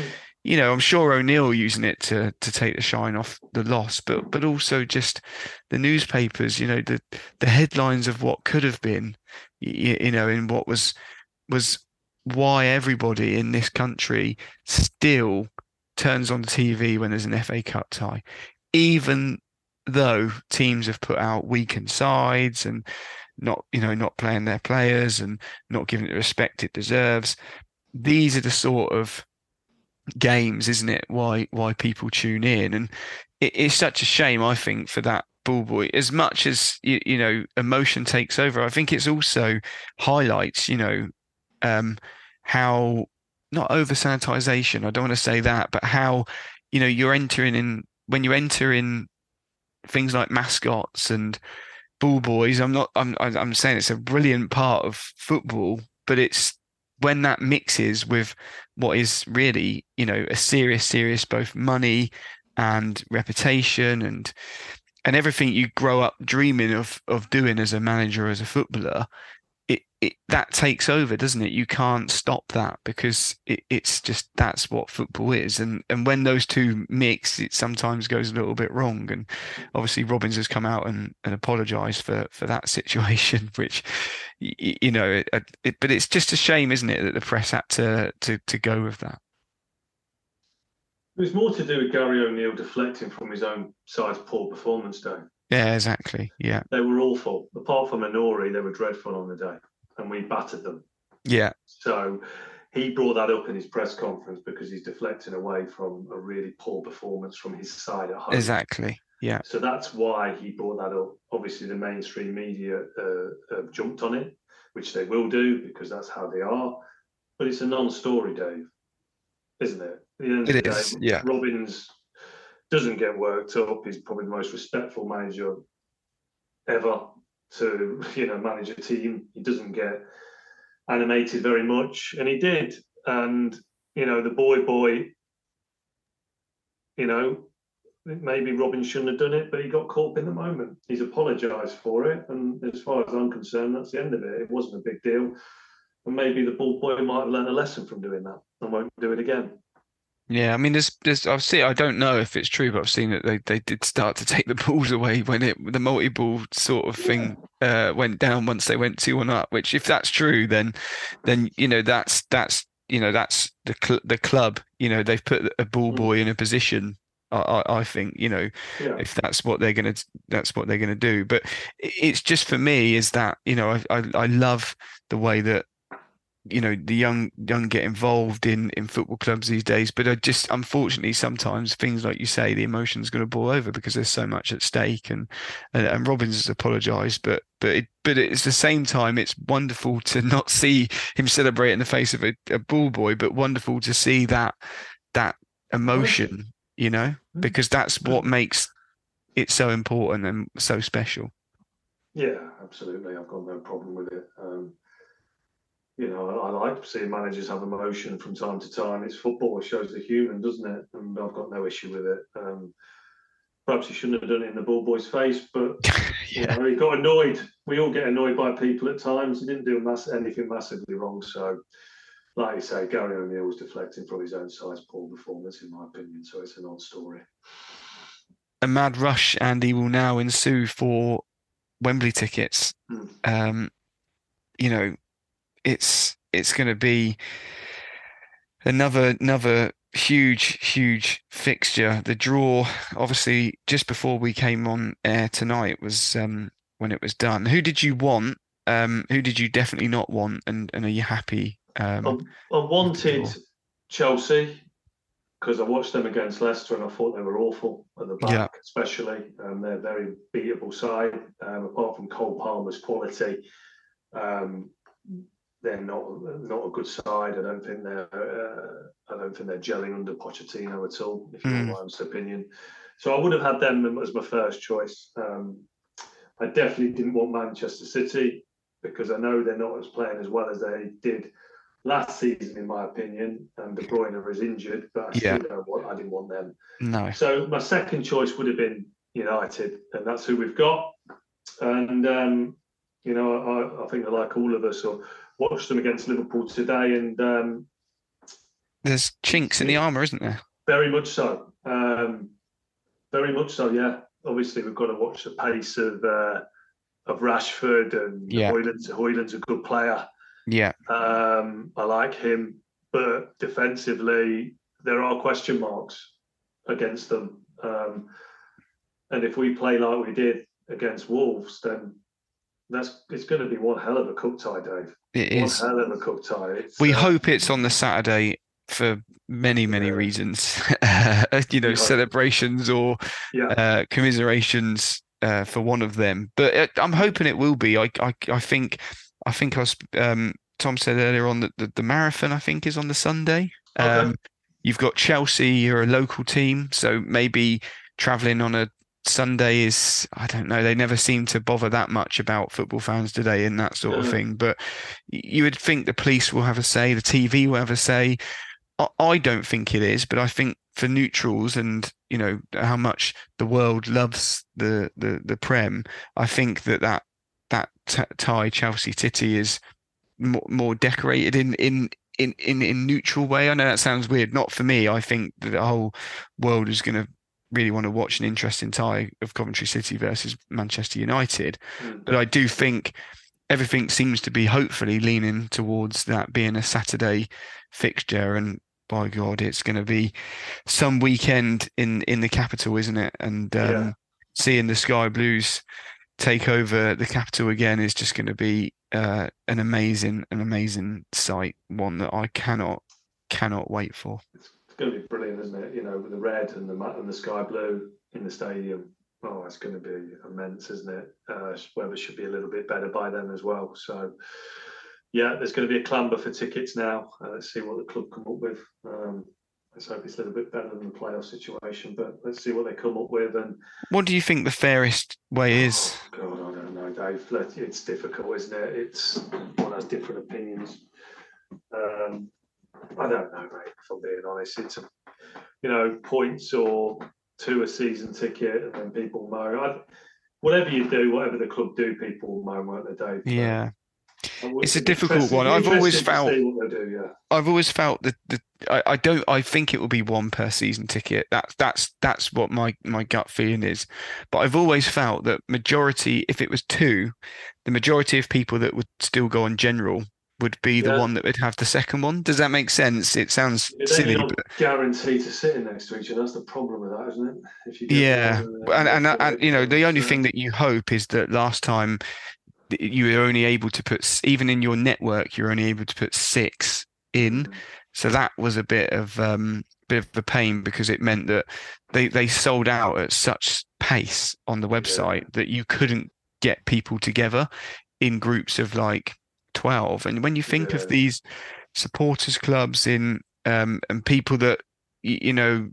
S6: you know, I'm sure O'Neill using it to to take the shine off the loss, but but also just the newspapers, you know, the the headlines of what could have been, you, you know, in what was was why everybody in this country still turns on the T V when there's an F A Cup tie, even though teams have put out weakened sides and not, you know, not playing their players and not giving it the respect it deserves. These are the sort of games, isn't it? Why why people tune in, and it, it's such a shame, I think, for that ball boy. As much as you, you know, emotion takes over, I think it's also highlights, you know, um, how not over sanitization. I don't want to say that, but how, you know, you're entering in when you enter in things like mascots and ball boys. I'm not. I'm. I'm saying it's a brilliant part of football, but it's when that mixes with what is really, you know, a serious, serious both money and reputation and and everything you grow up dreaming of of doing as a manager, as a footballer. It, it that takes over, doesn't it? You can't stop that because it, it's just that's what football is, and and when those two mix, it sometimes goes a little bit wrong. And obviously, Robins has come out and, and apologised for for that situation, which you, you know, it, it, but it's just a shame, isn't it, that the press had to to to go with that.
S7: It was more to do with Gary O'Neill deflecting from his own side's poor performance, though.
S6: Yeah, exactly. Yeah.
S7: They were awful. Apart from Anori, they were dreadful on the day, and we battered them.
S6: Yeah.
S7: So he brought that up in his press conference because he's deflecting away from a really poor performance from his side at home.
S6: Exactly. Yeah.
S7: So that's why he brought that up. Obviously, the mainstream media uh, have jumped on it, which they will do because that's how they are. But it's a non-story, Dave, isn't it? At the end of
S6: It
S7: the
S6: is.
S7: day,
S6: Yeah.
S7: Robins doesn't get worked up. He's probably the most respectful manager ever to, you know, manage a team. He doesn't get animated very much, and he did. And, you know, the boy boy, you know, maybe Robin shouldn't have done it, but he got caught up in the moment. He's apologised for it, and as far as I'm concerned, that's the end of it. It wasn't a big deal, and maybe the ball boy might have learned a lesson from doing that and won't do it again.
S6: Yeah, I mean, there's, there's, I've seen, I don't know if it's true, but I've seen that they, they did start to take the balls away when it, the multi-ball sort of thing, uh, went down once they went two one up. Which, if that's true, then, then you know, that's that's you know, that's the cl- the club. You know, they've put a ball boy in a position. I, I, I think, you know,
S7: Yeah.
S6: if that's what they're gonna, that's what they're gonna do. But it's just for me is that, you know, I I, I love the way that, you know, the young young get involved in in football clubs these days, but I just, unfortunately, sometimes things like you say, the emotion's going to boil over because there's so much at stake. And and, and Robins has apologised, but but it, but at the same time, it's wonderful to not see him celebrate in the face of a, a ball boy, but wonderful to see that that emotion, you know, because that's what makes it so important and so special.
S7: Yeah, absolutely. I've got no problem with it. Um, You know, I, I like seeing managers have emotion from time to time. It's football; it shows the human, doesn't it? And I've got no issue with it. Um, perhaps he shouldn't have done it in the ball boy's face, but yeah. You know, he got annoyed. We all get annoyed by people at times. He didn't do mass- anything massively wrong. So, like you say, Gary O'Neill was deflecting from his own side's poor performance, in my opinion. So it's a non-story.
S6: A mad rush, Andy, will now ensue for Wembley tickets.
S7: Hmm.
S6: Um, you know. It's it's going to be another another huge huge fixture. The draw, obviously, just before we came on air tonight was um, when it was done. Who did you want? Um, who did you definitely not want? And, and are you happy? Um,
S7: I, I wanted Chelsea because I watched them against Leicester and I thought they were awful at the back,
S6: yeah.
S7: especially. Um, they're a very beatable side. Um, apart from Cole Palmer's quality. Um, They're not not a good side. I don't think they're. Uh, I don't think they're gelling under Pochettino at all. If you
S6: Mm.
S7: want my honest opinion, so I would have had them as my first choice. Um, I definitely didn't want Manchester City because I know they're not as playing as well as they did last season, in my opinion. And De Bruyne is injured, but I
S6: Yeah.
S7: still don't want. I didn't want them.
S6: No.
S7: So my second choice would have been United, and that's who we've got. And um, you know, I, I think like all of us, or watched them against Liverpool today, and um,
S6: there's chinks in the armour, isn't there?
S7: Very much so. Um, very much so. Yeah. Obviously, we've got to watch the pace of uh, of Rashford, and
S6: Yeah.
S7: Højlund's, Højlund's a good player.
S6: Yeah.
S7: Um, I like him, but defensively, there are question marks against them. Um, and if we play like we did against Wolves, then that's it's going to be one hell of a cup tie, Dave.
S6: It
S7: one
S6: is.
S7: hell of a cup tie. It's,
S6: We
S7: uh,
S6: hope it's on the Saturday for many, many
S7: Yeah.
S6: reasons. you know,
S7: We hope.
S6: celebrations or
S7: Yeah.
S6: uh, commiserations uh, for one of them. But uh, I'm hoping it will be. I, I, I think, I think I was. Um, Tom said earlier on that the, the marathon, I think, is on the Sunday.
S7: Okay.
S6: Um, you've got Chelsea, you're a local team, so maybe travelling on a Sunday is, I don't know, they never seem to bother that much about football fans today and that sort of
S7: No.
S6: thing. But you would think the police will have a say, the T V will have a say. I, I don't think it is, but I think for neutrals and, you know, how much the world loves the the, the Prem, I think that that, that t- tie Chelsea City is more, more decorated in, in in in in neutral way. I know that sounds weird. Not for me. I think that the whole world is going to really want to watch an interesting tie of Coventry City versus Manchester United.
S7: Mm.
S6: But I do think everything seems to be hopefully leaning towards that being a Saturday fixture. And by God, it's going to be some weekend in in the capital, isn't it? And um,
S7: Yeah.
S6: seeing the Sky Blues take over the capital again is just going to be uh, an amazing, an amazing sight. One that I cannot, cannot wait for.
S7: It's going to be brilliant, isn't it? You know, with the red and the ma- and the sky blue in the stadium. Oh, it's going to be immense, isn't it? Uh, weather should be a little bit better by then as well. So, yeah, there's going to be a clamber for tickets now. Uh, let's see what the club come up with. Um, let's hope it's a little bit better than the playoff situation, but let's see what they come up with. And
S6: What do you think the fairest way is?
S7: oh, God, I don't know, Dave. Let- It's difficult, isn't it? It's one has different opinions. Um, I don't know, mate. If I'm being honest, it's a, you know, points or to a season ticket, and then people moan. I, whatever you do, whatever the club do, people moan, won't they, Dave?
S6: Yeah,
S7: I would-
S6: it's a difficult
S7: interesting-
S6: one. I've always
S7: interesting to
S6: felt-
S7: see what they do, yeah.
S6: I've always felt that the I, I don't I think it will be one per season ticket. That's that's that's what my my gut feeling is. But I've always felt that majority, if it was two, the majority of people that would still go on general would be the
S7: Yeah.
S6: one that would have the second one. Does that make sense? It sounds
S7: But then
S6: silly,
S7: you're not
S6: but
S7: guaranteed to sit in next to each other. That's the problem with that, isn't it? If you do
S6: yeah,
S7: go, uh,
S6: and and,
S7: next to
S6: and you know
S7: each
S6: the
S7: other,
S6: only
S7: so-
S6: thing that you hope is that last time th- you were only able to put s- even in your network you're only able to put six in, so that was a bit of um bit of a pain because it meant that they they sold out at such pace on the website that you couldn't get people together in groups of like twelve. And when you think
S7: Yeah.
S6: of these supporters clubs in um and people that y- you know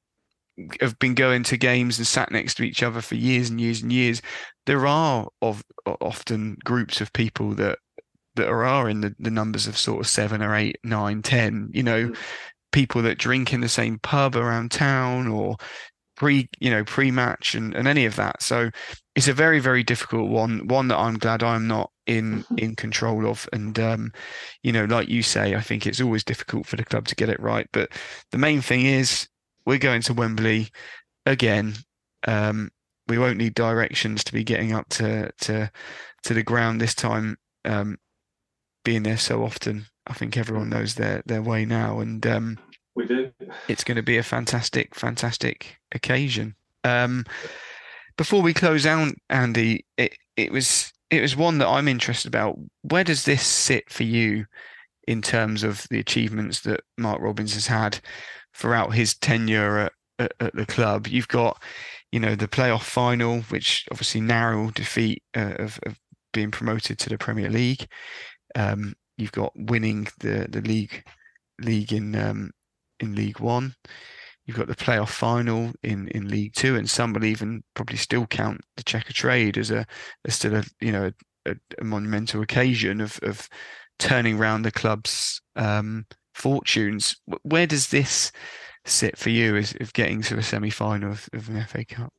S6: have been going to games and sat next to each other for years and years and years, there are of often groups of people that that are, are in the, the numbers of sort of seven or eight, nine, ten, you know,
S7: Mm.
S6: people that drink in the same pub around town or pre, you know, pre-match and, and any of that. So it's a very, very difficult one, one that I'm glad I'm not in in control of. And um, you know, like you say, I think it's always difficult for the club to get it right. But the main thing is we're going to Wembley again. Um, we won't need directions to be getting up to to to the ground this time. Um, being there so often, I think everyone knows their their way now, and um,
S7: We do.
S6: it's going to be a fantastic, fantastic occasion. Um, before we close out, Andy, it it was it was one that I'm interested about. Where does this sit for you in terms of the achievements that Mark Robins has had throughout his tenure at, at, at the club? You've got, you know, the playoff final, which obviously narrow defeat uh, of, of being promoted to the Premier League. Um, you've got winning the the league league in um, in League One. You've got the playoff final in, in League Two, and some will even probably still count the Checker Trade as a as still a you know a, a monumental occasion of of turning around the club's um, fortunes. Where does this sit for you as of getting to a semi final of, of an F A Cup?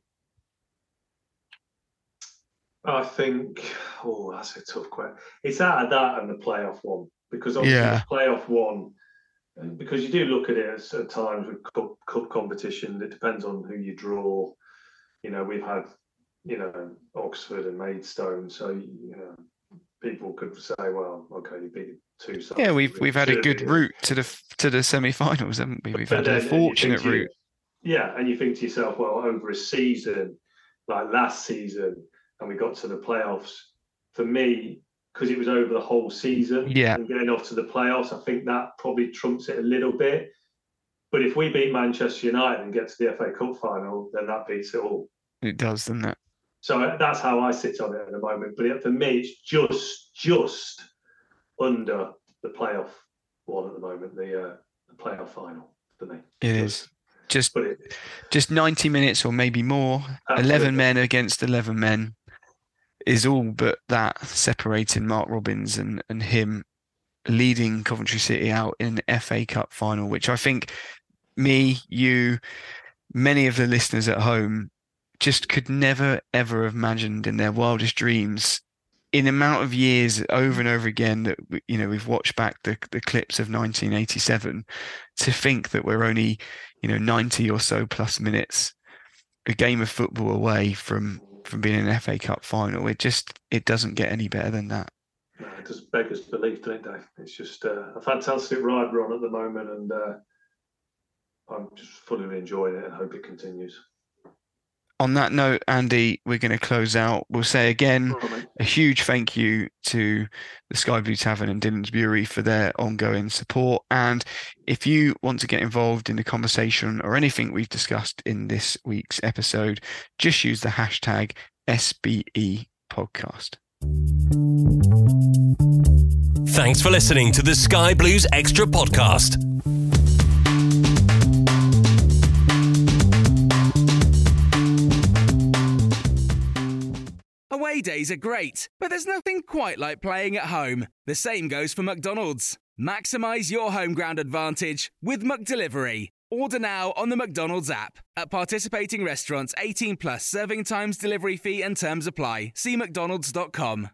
S7: I think, oh, that's a tough question. It's out of that and the playoff one, because obviously
S6: Yeah.
S7: the playoff one, because you do look at it as, at times with cup, cup competition. It depends on who you draw. You know, we've had, you know, Oxford and Maidstone, so you know, people could say, well, okay, you beat two sides.
S6: Yeah, we've we've had a good route to the to the semi-finals, haven't we? We've had a fortunate route.
S7: Yeah, and you think to yourself, well, over a season, like last season, and we got to the playoffs. For me, because it was over the whole season,
S6: yeah,
S7: and getting off to the playoffs, I think that probably trumps it a little bit. But if we beat Manchester United and get to the F A Cup final, then that beats it all.
S6: It does, doesn't it?
S7: So that's how I sit on it at the moment. But it, for me, it's just just under the playoff one at the moment, the, uh, the playoff final for me.
S6: It
S7: just,
S6: is. Just,
S7: it,
S6: just ninety minutes or maybe more. Absolutely. eleven men against eleven men is all but that separating Mark Robins and, and him leading Coventry City out in the F A Cup final, which I think me, you, many of the listeners at home just could never, ever have imagined in their wildest dreams, in the amount of years over and over again that, you know, we've watched back the, the clips of nineteen eighty-seven, to think that we're only, you know, ninety or so plus minutes a game of football away from, from being an F A Cup final. It just, it doesn't get any better than that.
S7: No, it just beggars belief, doesn't it, Dave? It's just uh, a fantastic ride we're on at the moment, and uh, I'm just fully enjoying it and hope it continues.
S6: On that note, Andy, we're going to close out. We'll say again,
S7: right,
S6: a huge thank you to the Sky Blue Tavern and Dillon's Brewery for their ongoing support. And if you want to get involved in the conversation or anything we've discussed in this week's episode, just use the hashtag S B E podcast.
S5: Thanks for listening to the Sky Blues Extra podcast.
S4: Away days are great, but there's nothing quite like playing at home. The same goes for McDonald's. Maximise your home ground advantage with McDelivery. Order now on the McDonald's app. At participating restaurants, eighteen plus, serving times, delivery fee and terms apply. See mcdonalds dot com.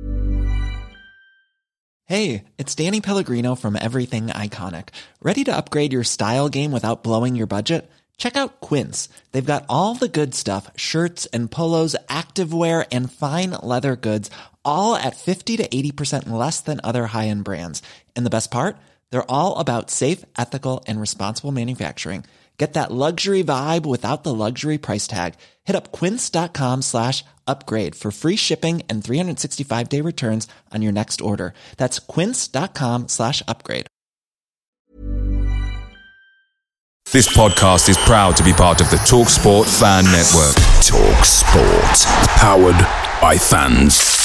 S9: Hey, it's Danny Pellegrino from Everything Iconic. Ready to upgrade your style game without blowing your budget? Check out Quince. They've got all the good stuff, shirts and polos, activewear, and fine leather goods, all at fifty to eighty percent less than other high-end brands. And the best part? They're all about safe, ethical, and responsible manufacturing. Get that luxury vibe without the luxury price tag. Hit up quince.com slash upgrade for free shipping and three sixty-five day returns on your next order. That's quince.com slash upgrade.
S1: This podcast is proud to be part of the TalkSport Fan Network.
S2: TalkSport. Powered by fans.